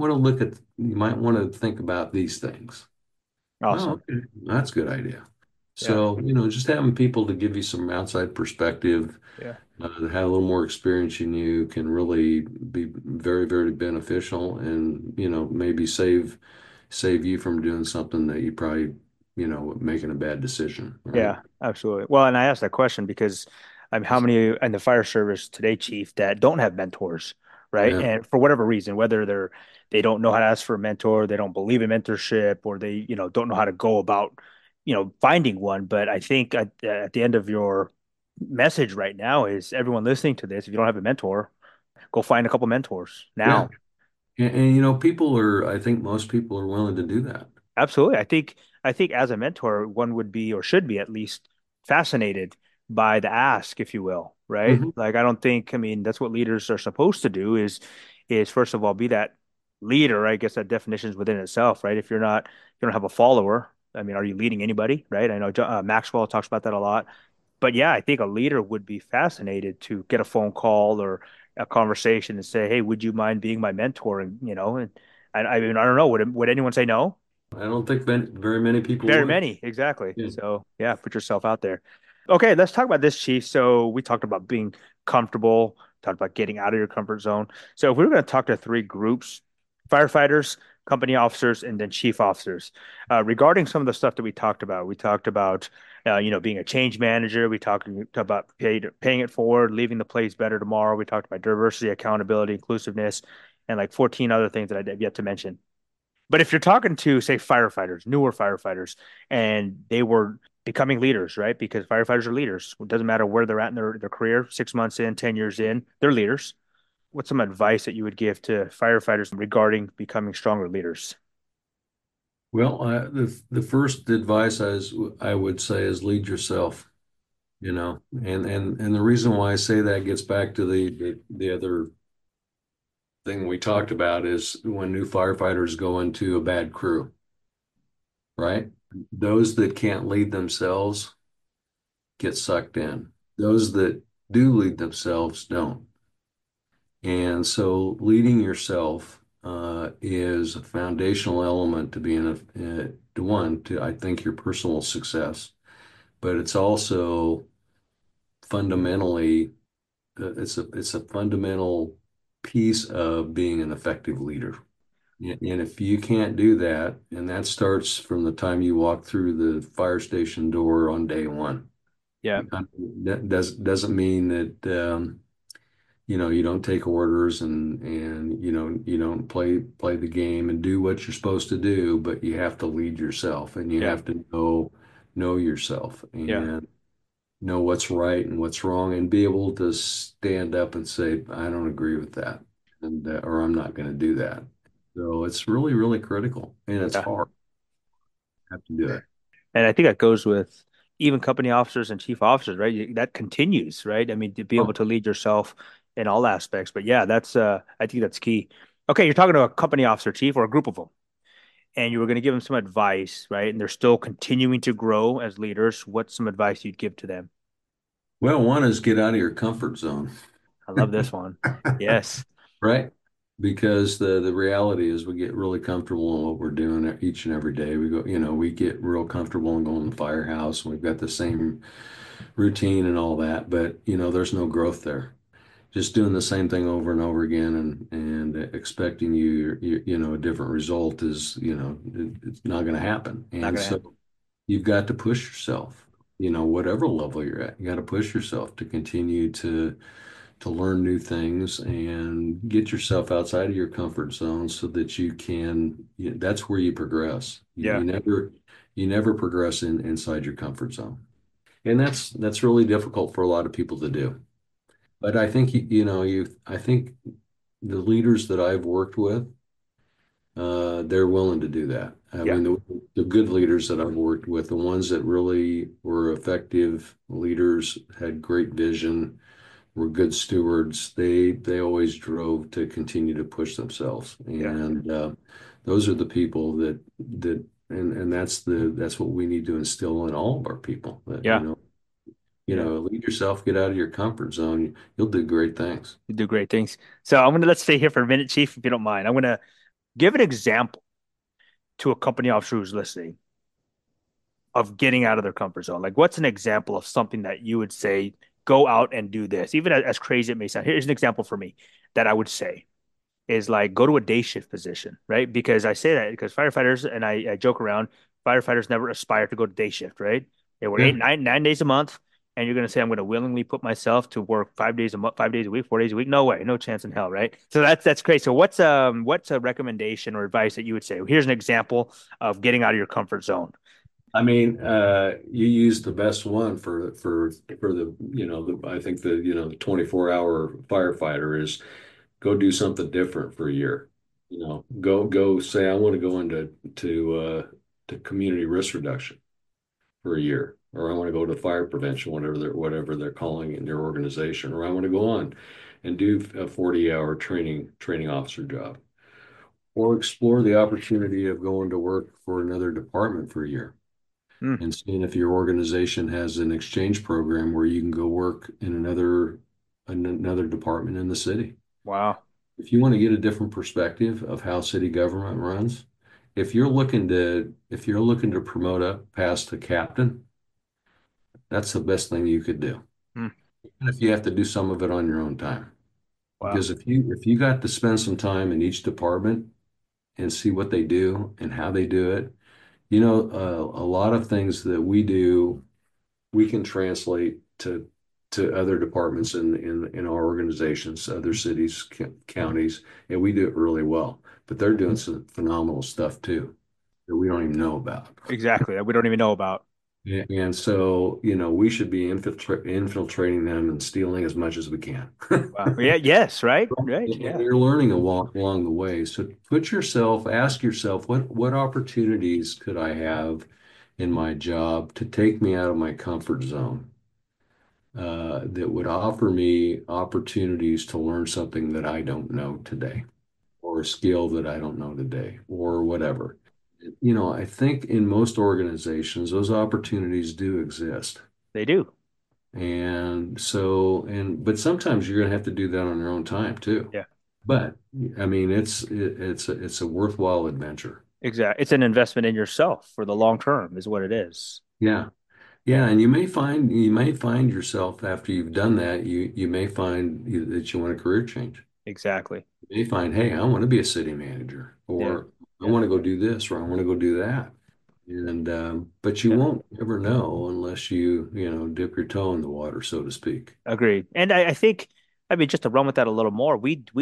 you might want to think about these things." Oh, Awesome. okay. That's a good idea. Yeah. So, just having people to give you some outside perspective, Yeah. that have a little more experience than you can really be very, very beneficial and, maybe save you from doing something that you probably, making a bad decision, right? Yeah, absolutely. Well, and I asked that question because how many in the fire service today, Chief, that don't have mentors, right? Yeah. And for whatever reason, whether they don't know how to ask for a mentor, they don't believe in mentorship, or they, don't know how to go about, finding one. But I think at the end of your message right now is everyone listening to this, if you don't have a mentor, go find a couple mentors Yeah. now. And, I think most people are willing to do that. Absolutely. I think as a mentor, one would be or should be at least fascinated by the ask, if you will, right? Hmm. Like I mean, that's what leaders are supposed to do is first of all be that leader. I guess that definition is within itself, right? If you don't have a follower, I mean, are you leading anybody, right? I know Maxwell talks about that a lot. But yeah, I think a leader would be fascinated to get a phone call or a conversation and say, "Hey, would you mind being my mentor?" And I mean, I don't know, would anyone say no? I don't think very many people Very would. many, exactly. Yeah. So yeah, put yourself out there. Okay, let's talk about this, Chief. So we talked about being comfortable, talked about getting out of your comfort zone. So if we were going to talk to three groups, firefighters, company officers, and then chief officers, regarding some of the stuff that we talked about, being a change manager. We talked about paying it forward, leaving the place better tomorrow. We talked about diversity, accountability, inclusiveness, and like 14 other things that I've yet to mention. But if you're talking to, say, firefighters, newer firefighters, and they were becoming leaders, right? Because firefighters are leaders. It doesn't matter where they're at in their career, 6 months in, 10 years in, they're leaders. What's some advice that you would give to firefighters regarding becoming stronger leaders? Well, the first advice I would say is lead yourself, and the reason why I say that gets back to the other thing we talked about is when new firefighters go into a bad crew, right? Those that can't lead themselves get sucked in. Those that do lead themselves don't. And so leading yourself is a foundational element to being I think, your personal success, but it's also fundamentally, it's a fundamental piece of being an effective leader. And if you can't do that, and that starts from the time you walk through the fire station door on day one, Yeah, that doesn't mean that you don't take orders and you don't play the game and do what you're supposed to do, but you have to lead yourself and you yeah, have to know yourself yeah, and know what's right and what's wrong and be able to stand up and say, I don't agree with that, and or I'm not going to do that. So it's really, really critical and it's yeah. hard. You have to do it. And I think that goes with even company officers and chief officers, right? That continues, right? I mean, to be able Oh, to lead yourself in all aspects. But yeah, I think that's key. Okay, you're talking to a company officer, chief, or a group of them, and you were going to give them some advice, right? And they're still continuing to grow as leaders. What's some advice you'd give to them? well, one is get out of your comfort zone. I love this one. Yes. Right? Because the reality is we get really comfortable in what we're doing each and every day. We get real comfortable in going to the firehouse and we've got the same routine and all that, but there's no growth there. Just doing the same thing over and over again and expecting a different result is, it's not going to happen. Not And gonna happen. so you've got to push yourself, whatever level you're at. You got to push yourself to continue to learn new things and get yourself outside of your comfort zone so that that's where you progress. Yeah. You never progress inside your comfort zone. And that's really difficult for a lot of people to do. But I think I think the leaders that I've worked with they're willing to do that. I Yeah. mean, the good leaders that I've worked with, the ones that really were effective leaders, had great vision, were good stewards, they always drove to continue to push themselves. Yeah. And those are the people and that's what we need to instill in all of our people. That, Yeah. Yeah. lead yourself, get out of your comfort zone. You'll do great things. You do great things. So let's stay here for a minute, Chief, if you don't mind. I'm gonna give an example to a company officer who's listening of getting out of their comfort zone. Like, what's an example of something that you would say, go out and do this, even as crazy it may sound? Here's an example for me that I would say is like go to a day shift position, right? Because I say that because firefighters, and I joke around, firefighters never aspire to go to day shift, right? They work Yeah. 9 days a month, and you're going to say I'm going to willingly put myself to work 5 days a month, 5 days a week, 4 days a week? No way, no chance in hell, right? So that's crazy. So what's a recommendation or advice that you would say? Here's an example of getting out of your comfort zone. I mean, you use the best one for the I think the 24-hour firefighter is go do something different for a year. Go say I want to go into to community risk reduction for a year, or I want to go to fire prevention, whatever they're calling it in their organization, or I want to go on and do a 40-hour training officer job, or explore the opportunity of going to work for another department for a year Hmm. and seeing if your organization has an exchange program where you can go work in another department in the city. Wow. If you want to get a different perspective of how city government runs, if you're looking to promote up past a captain, that's the best thing you could do. Hmm. And if you have to do some of it on your own time. Wow. Because if you got to spend some time in each department and see what they do and how they do it, a lot of things that we do we can translate to other departments in our organizations, other cities, counties, and we do it really well. But they're doing some phenomenal stuff too that we don't even know about. Exactly. That we don't even know about. And so, we should be infiltrating them and stealing as much as we can. Wow. Yeah. Yes. Right. Right. And Yeah. you're learning along the way. So ask yourself, what opportunities could I have in my job to take me out of my comfort zone? That would offer me opportunities to learn something that I don't know today, or a skill that I don't know today, or whatever. I think in most organizations, those opportunities do exist. They do. But sometimes you're going to have to do that on your own time too. Yeah. But I mean, it's a worthwhile adventure. Exactly. It's an investment in yourself for the long term, is what it is. Yeah. Yeah, and you may find yourself after you've done that, you may find that you want a career change. Exactly. You may find, hey, I want to be a city manager, Yeah. or I Yeah. want to go do this, or I want to go do that. And but you Yeah. won't ever know unless you dip your toe in the water, so to speak. Agreed. And I think, I mean, just to run with that a little more,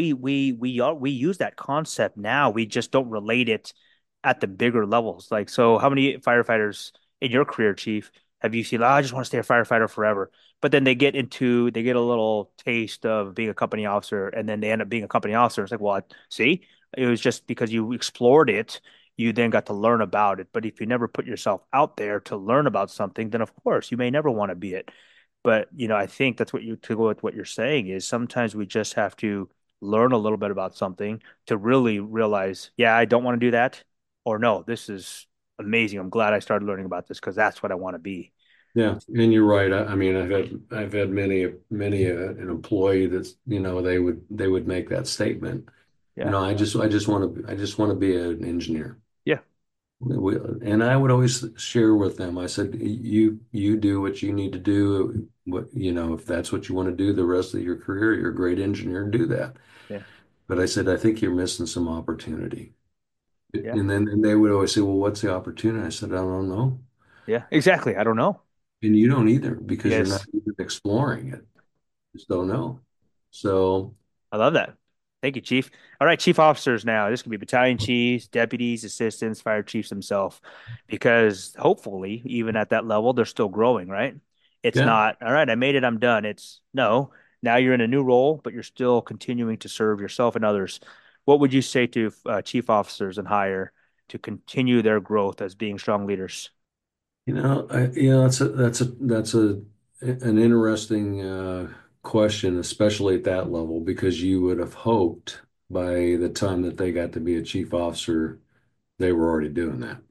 we use that concept now. We just don't relate it at the bigger levels. Like, so how many firefighters in your career, Chief, have you seen, "Oh, I just want to stay a firefighter forever." But then they get a little taste of being a company officer, and then they end up being a company officer. It's like, well, see, it was just because you explored it, you then got to learn about it. But if you never put yourself out there to learn about something, then of course you may never want to be it. But I think that's to go with what you're saying is sometimes we just have to learn a little bit about something to really realize, yeah, I don't want to do that, or no, this is amazing. I'm glad I started learning about this because that's what I want to be. Yeah, and you're right. I mean, I've had many an employee that's they would make that statement. Yeah. I just want to be an engineer. Yeah. And I would always share with them. I said, you do what you need to do. If that's what you want to do the rest of your career, you're a great engineer, do that. Yeah. But I said, I think you're missing some opportunity. Yeah. And they would always say, well, what's the opportunity? I said, I don't know. Yeah. Exactly. I don't know. And you don't either because you're not Yes. even exploring it. You just don't know. So I love that. Thank you, Chief. All right, chief officers now. This could be battalion chiefs, deputies, assistants, fire chiefs themselves, because hopefully, even at that level, they're still growing, right? It's yeah, not, all right, I made it, I'm done. It's no, now you're in a new role, but you're still continuing to serve yourself and others. What would you say to chief officers and higher to continue their growth as being strong leaders? That's an interesting question, especially at that level, because you would have hoped by the time that they got to be a chief officer, they were already doing that.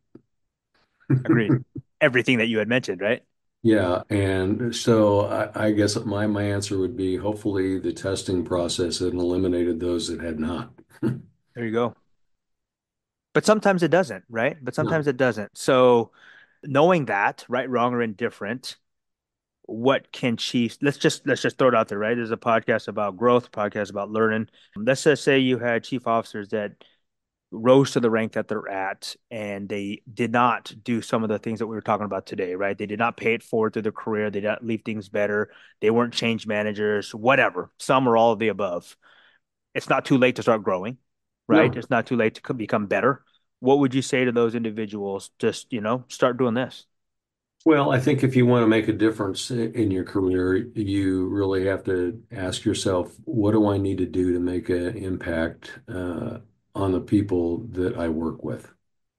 Agreed. Everything that you had mentioned, right? Yeah, and so I guess my answer would be hopefully the testing process had eliminated those that had not. There you go. But sometimes it doesn't, right? But No. sometimes it doesn't. So knowing that, right, wrong, or indifferent, what can Chiefs let's just throw it out there, right? There's a podcast about growth, podcast about learning. Let's just say you had chief officers that rose to the rank that they're at and they did not do some of the things that we were talking about today, right? They did not pay it forward through their career, they did not leave things better, they weren't change managers, whatever, some or all of the above. It's not too late to start growing, right? No. It's not too late to become better. What would you say to those individuals? Just, start doing this. Well, I think if you want to make a difference in your career, you really have to ask yourself, what do I need to do to make an impact on the people that I work with?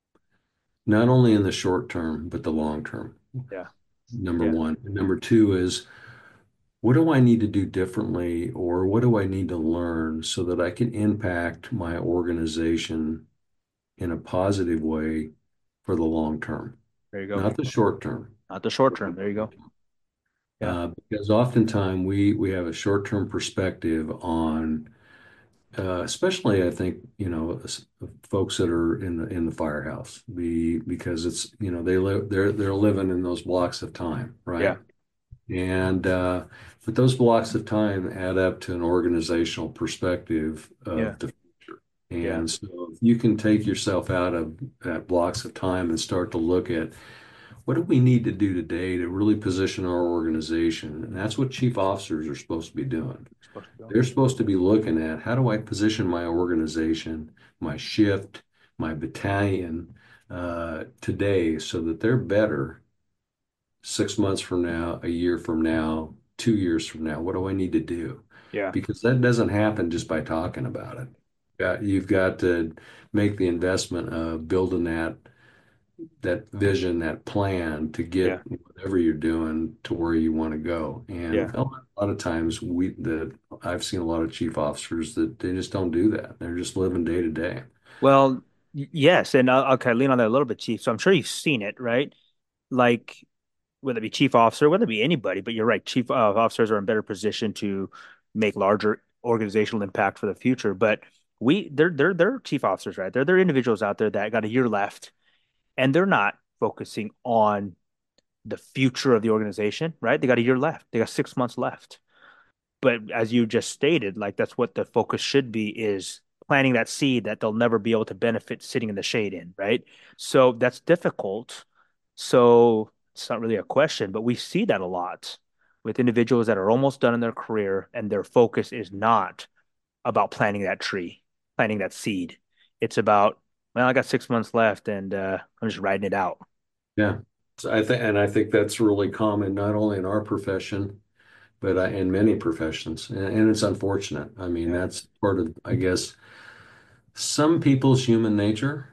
Not only in the short term, but the long term. Yeah, Number yeah, one. And number two is, what do I need to do differently, or what do I need to learn so that I can impact my organization in a positive way for the long term, there you go. not the short term. Not the short term. There you go. Yeah, Because oftentimes we have a short-term perspective on, especially I think, folks that are in the firehouse, because it's, they're living in those blocks of time, yeah, right? And but those blocks of time add up to an organizational perspective yeah, of the future. yeah, And so if you can take yourself out of that blocks of time and start to look at what do we need to do today to really position our organization? And that's what chief officers are supposed to be doing. supposed to go. They're supposed to be looking at how do I position my organization, my shift, my battalion today so that they're better 6 months from now, a year from now, 2 years from now. What do I need to do? Yeah, Because that doesn't happen just by talking about it. You've got to make the investment of building that vision, that plan to yeah, get whatever you're doing to where you want to go. yeah. And a lot of times I've seen a lot of chief officers that they just don't do that. They're just living day to day. Well, yes, and I'll kind of lean on that a little bit, Chief. So I'm sure you've seen it, right? Like whether it be chief officer, whether it be anybody, but you're right, chief officers are in better position to make larger organizational impact for the future. But they're chief officers, right? They're individuals out there that got a year left, and they're not focusing on the future of the organization, right? They got a year left. They got 6 months left. But as you just stated, like that's what the focus should be is planting that seed that they'll never be able to benefit sitting in the shade in, right? So that's difficult. So it's not really a question, but we see that a lot with individuals that are almost done in their career and their focus is not about planting that tree, planting that seed. It's about, well, I got 6 months left and I'm just riding it out. Yeah. So I think that's really common, not only in our profession, but in many professions. And it's unfortunate. I mean, Yeah. that's part of, I guess, some people's human nature.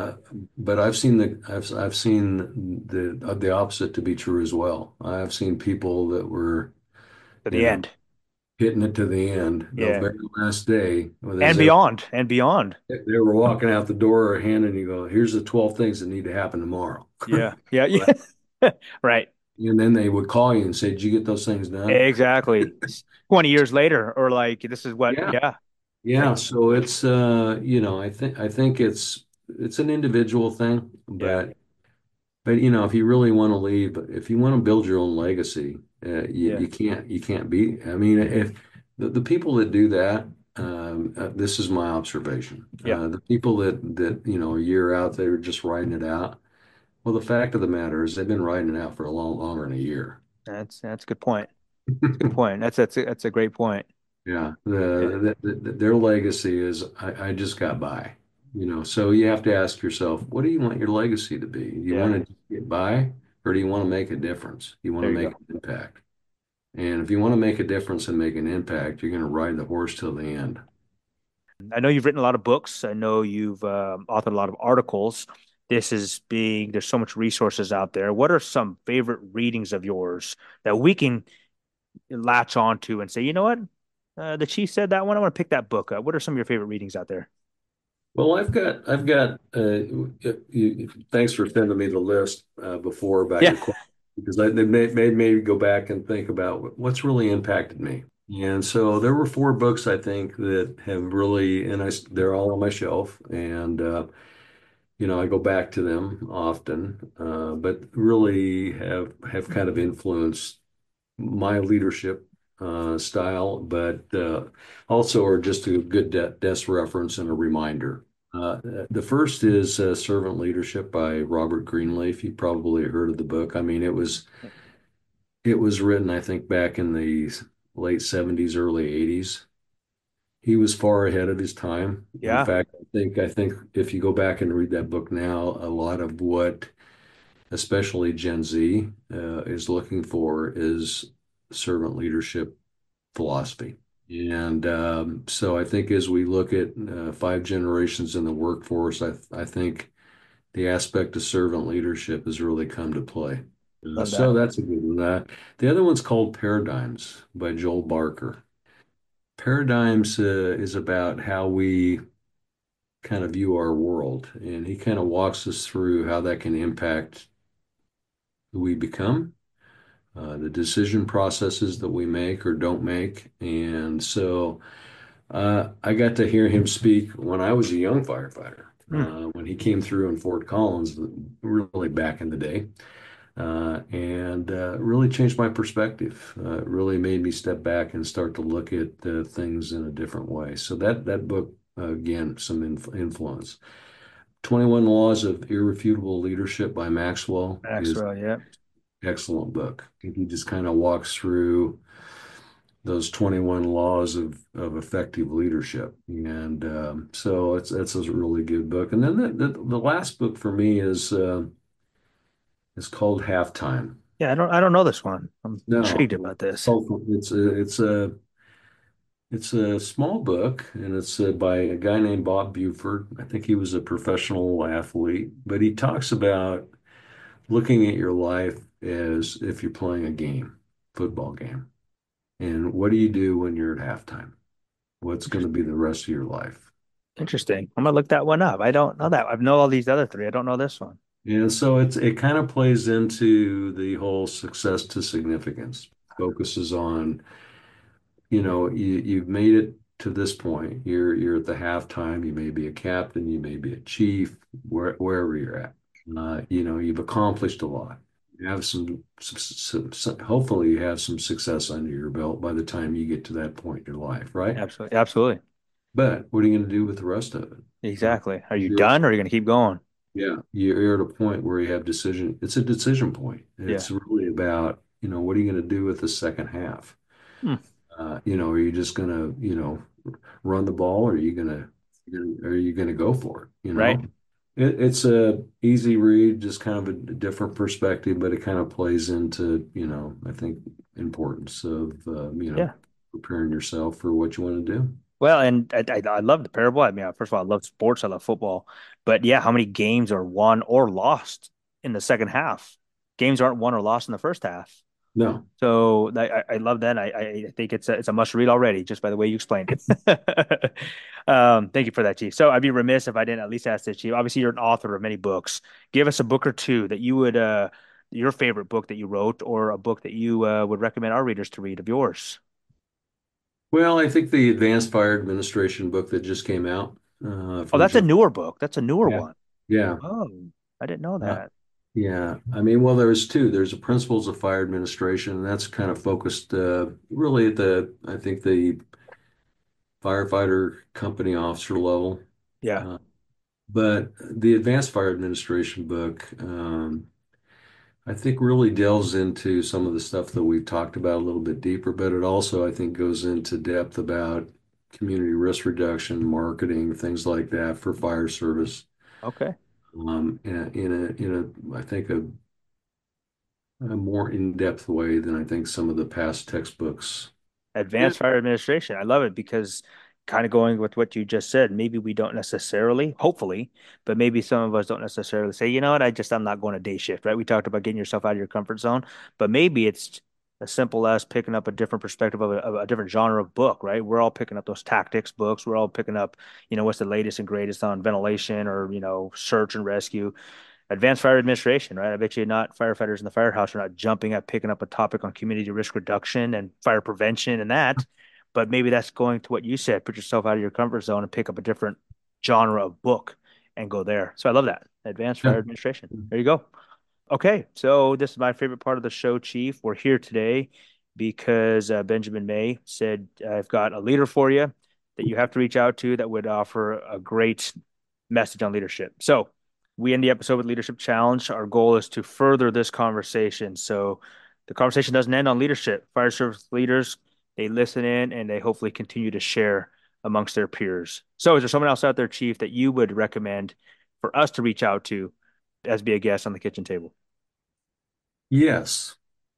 But I've seen the opposite to be true as well. I've seen people that were, To you the know, end. hitting it to the end, the Yeah. very last day, And as if beyond and beyond. they were walking out the door, handing you go, here's the 12 things that need to happen tomorrow. Yeah. Yeah. Right. Yeah. Right. And then they would call you and say, did you get those things done? Exactly. 20 years later, or like this is what, Yeah. yeah. Yeah. So it's I think it's an individual thing, Yeah. but if you really want to leave, if you want to build your own legacy, Yeah. you can't be. I mean, if the people that do that, this is my observation. Yeah. The people that a year out, they're just writing it out. Well, the fact of the matter is they've been writing it out for a long longer than a year. That's a good point. That's a good point. That's a great point. Yeah, Yeah. their legacy is I just got by. So you have to ask yourself, what do you want your legacy to be? Do you Yeah. want to get by, or do you want to make a difference? You want There to you make go. an impact. And if you want to make a difference and make an impact, you're going to ride the horse till the end. I know you've written a lot of books. I know you've authored a lot of articles. This is being, there's so much resources out there. What are some favorite readings of yours that we can latch on to and say, you know what? The chief said that one. I want to pick that book up. What are some of your favorite readings out there? Well, thanks for sending me the list before about Yeah. your question, because they made me go back and think about what's really impacted me. And so there were four books I think that have really, they're all on my shelf, and I go back to them often, but really have kind of influenced my leadership style, but also are just a good desk reference and a reminder. The first is Servant Leadership by Robert Greenleaf. You probably heard of the book. I mean, it was written, I think, back in the late 70s, early 80s. He was far ahead of his time. In Yeah. fact, I think if you go back and read that book now, a lot of what especially Gen Z is looking for is servant leadership philosophy. And so I think as we look at five generations in the workforce, I think the aspect of servant leadership has really come to play. Love So that. that's a good one. The other one's called Paradigms by Joel Barker. Paradigms is about how we kind of view our world, and he kind of walks us through how that can impact who we become, the decision processes that we make or don't make. And so I got to hear him speak when I was a young firefighter, Hmm. when he came through in Fort Collins, really back in the day, and really changed my perspective. It really made me step back and start to look at things in a different way. So that book, again, some influence. 21 Laws of Irrefutable Leadership by Maxwell is Maxwell. Yeah. excellent book. He just kind of walks through those 21 laws of effective leadership. And so that's a really good book. And then the last book for me is called Halftime. Yeah. I don't know this one. I'm No, intrigued about this. it's a small book, and it's by a guy named Bob Buford. I think he was a professional athlete, but he talks about looking at your life as if you're playing a game, football game. And what do you do when you're at halftime? What's going to be the rest of your life? Interesting. I'm gonna look that one up. I don't know that. I know all these other three. I don't know this one. And so it kind of plays into the whole success to significance, focuses on, you've made it to this point. You're at the halftime. You may be a captain, you may be a chief, wherever you're at. You've accomplished a lot. You have hopefully you have some success under your belt by the time you get to that point in your life, right? Absolutely. Absolutely. But what are you going to do with the rest of it? Uh, Exactly. Are you you're, done or are you gonna keep going? yeah, you're at a point where you have decision. It's a decision point. Yeah. It's really about, what are you going to do with the second half? Hmm. Are you just going to, run the ball, or are you going to go for it? Right. It's a easy read, just kind of a different perspective, but it kind of plays into, I think importance of, Yeah. preparing yourself for what you want to do. Well, and I love the parable. I mean, first of all, I love sports. I love football. But yeah, how many games are won or lost in the second half? Games aren't won or lost in the first half. No. So I love that. I think it's a must read already, just by the way you explained it. Thank you for that, Chief. So I'd be remiss if I didn't at least ask this, Chief. Obviously, you're an author of many books. Give us a book or two that you would your favorite book that you wrote, or a book that you would recommend our readers to read of yours. Well, I think the Advanced Fire Administration book that just came out Oh, from that's a John. newer book. That's a newer Yeah. one. Yeah. Oh, I didn't know Uh, that. yeah. I mean, well, there's two. There's the Principles of Fire Administration, and that's kind of focused really at I think, the firefighter company officer level. Yeah. Uh, but the Advanced Fire Administration book, I think, really delves into some of the stuff that we've talked about a little bit deeper, but it also, I think, goes into depth about community risk reduction, marketing, things like that for fire service. Okay. I think a more in-depth way than I think some of the past textbooks. Yeah. Advanced Fire Administration. I love it because kind of going with what you just said, maybe we don't necessarily, hopefully, but maybe some of us don't necessarily say, you know what, I'm not going to day shift, right? We talked about getting yourself out of your comfort zone, but maybe it's as simple as picking up a different perspective of a different genre of book, right? We're all picking up those tactics books. We're all picking up, what's the latest and greatest on ventilation or, search and rescue. Advanced fire administration, right? I bet you not firefighters in the firehouse are not jumping at picking up a topic on community risk reduction and fire prevention and that. But maybe that's going to what you said, put yourself out of your comfort zone and pick up a different genre of book and go there. So I love that. Advanced Yeah. fire administration. There you go. Okay, so this is my favorite part of the show, Chief. We're here today because Benjamin May said, I've got a leader for you that you have to reach out to that would offer a great message on leadership. So we end the episode with Leadership Challenge. Our goal is to further this conversation. So the conversation doesn't end on leadership. Fire service leaders, they listen in and they hopefully continue to share amongst their peers. So is there someone else out there, Chief, that you would recommend for us to reach out to as be a guest on the kitchen table? Yes.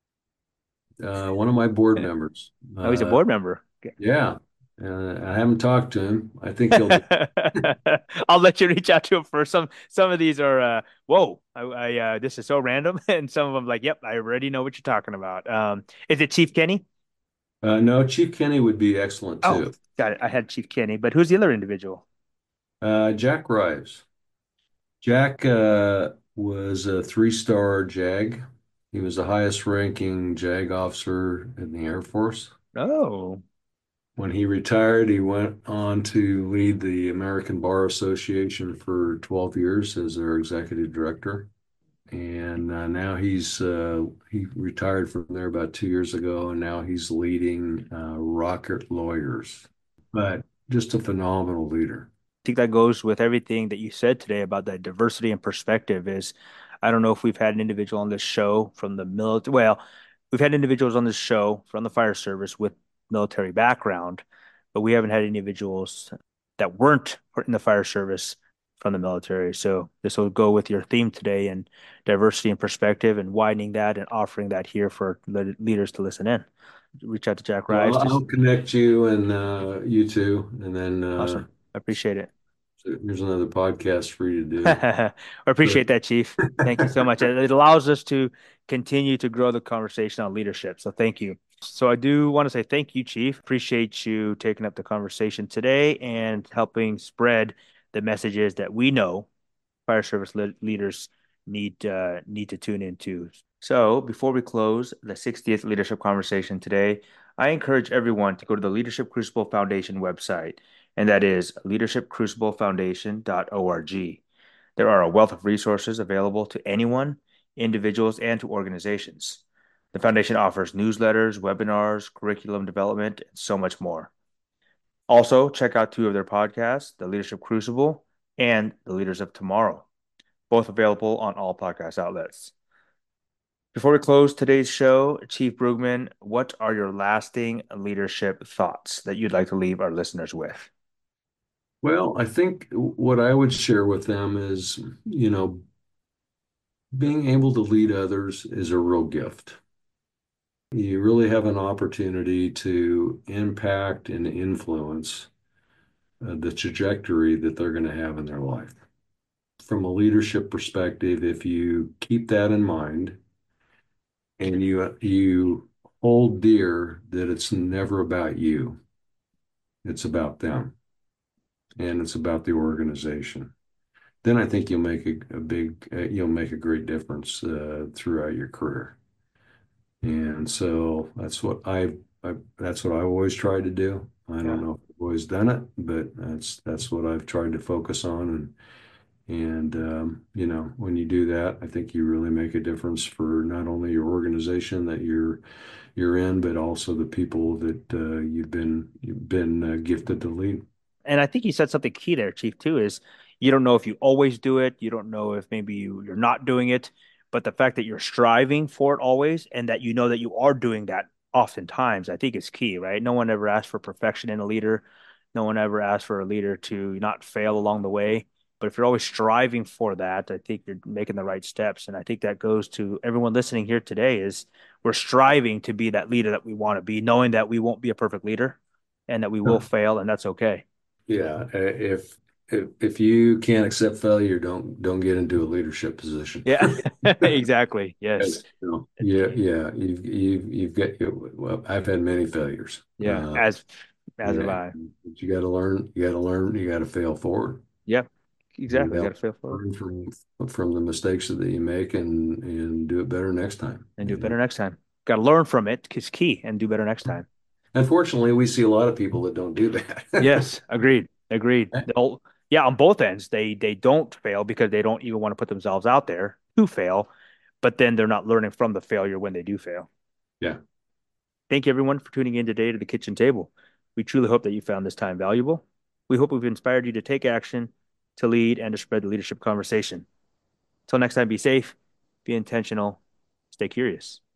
One of my board members. Oh, he's a board member. Okay. Yeah. I haven't talked to him. I think he'll be. I'll let you reach out to him first. Some of these are whoa, this is so random, and some of them like, yep, I already know what you're talking about. Is it Chief Kenny? No, Chief Kenny would be excellent Oh, too. got it. I had Chief Kenny, but who's the other individual? Jack Rives. Jack was a three-star JAG. He was the highest ranking JAG officer in the Air Force. Oh, When he retired, he went on to lead the American Bar Association for 12 years as their executive director. And now he retired from there about 2 years ago, and now he's leading Rocket Lawyers. But just a phenomenal leader. think that goes with everything that you said today about that diversity and perspective is I don't know if we've had an individual on this show from the military. Well, we've had individuals on this show from the fire service with military background, but we haven't had individuals that weren't in the fire service from the military. So this will go with your theme today and diversity and perspective and widening that and offering that here for leaders to listen in. Reach out to Jack Well, Rives. I'll connect you and you two, and then Awesome. I appreciate it. here's another podcast for you to do. I appreciate that, Chief. Thank you so much. It allows us to continue to grow the conversation on leadership. So thank you. So I do want to say thank you, Chief. Appreciate you taking up the conversation today and helping spread the messages that we know fire service leaders need to tune into. So before we close the 60th leadership conversation today, I encourage everyone to go to the Leadership Crucible Foundation website, and that is leadershipcruciblefoundation.org. There are a wealth of resources available to anyone, individuals, and to organizations. The foundation offers newsletters, webinars, curriculum development, and so much more. Also, check out two of their podcasts, The Leadership Crucible and The Leaders of Tomorrow, both available on all podcast outlets. Before we close today's show, Chief Brugman, what are your lasting leadership thoughts that you'd like to leave our listeners with? Well, I think what I would share with them is, being able to lead others is a real gift. You really have an opportunity to impact and influence the trajectory that they're going to have in their life. From a leadership perspective, if you keep that in mind and you hold dear that it's never about you, it's about them, and it's about the organization, then I think you'll make you'll make a great difference throughout your career. And so that's what I've always tried to do. I don't know if I've always done it, but that's what I've tried to focus on. And when you do that, I think you really make a difference for not only your organization that you're in, but also the people that you've been gifted to lead. And I think you said something key there, Chief, too, is you don't know if you always do it. You don't know if maybe you're not doing it, but the fact that you're striving for it always and that you know that you are doing that oftentimes, I think is key, right? No one ever asks for perfection in a leader. No one ever asks for a leader to not fail along the way. But if you're always striving for that, I think you're making the right steps. And I think that goes to everyone listening here today is we're striving to be that leader that we want to be, knowing that we won't be a perfect leader and that we will fail, and that's okay. Yeah, if you can't accept failure, don't get into a leadership position. Yeah, exactly. Yes. Yes. Yeah, yeah, you've got well, I've had many failures. Yeah. As have Yeah, I. but you got to fail forward. Yeah, You exactly. You got got to to fail forward learn from the mistakes that you make and do it better next time, and do it better next time. Got to learn from it is key and do better next time. Unfortunately, we see a lot of people that don't do that. Yes, agreed. Agreed. Yeah, on both ends, they don't fail because they don't even want to put themselves out there to fail, but then they're not learning from the failure when they do fail. Yeah. Thank you everyone for tuning in today to the kitchen table. We truly hope that you found this time valuable. We hope we've inspired you to take action, to lead, and to spread the leadership conversation. Until next time, be safe, be intentional, stay curious.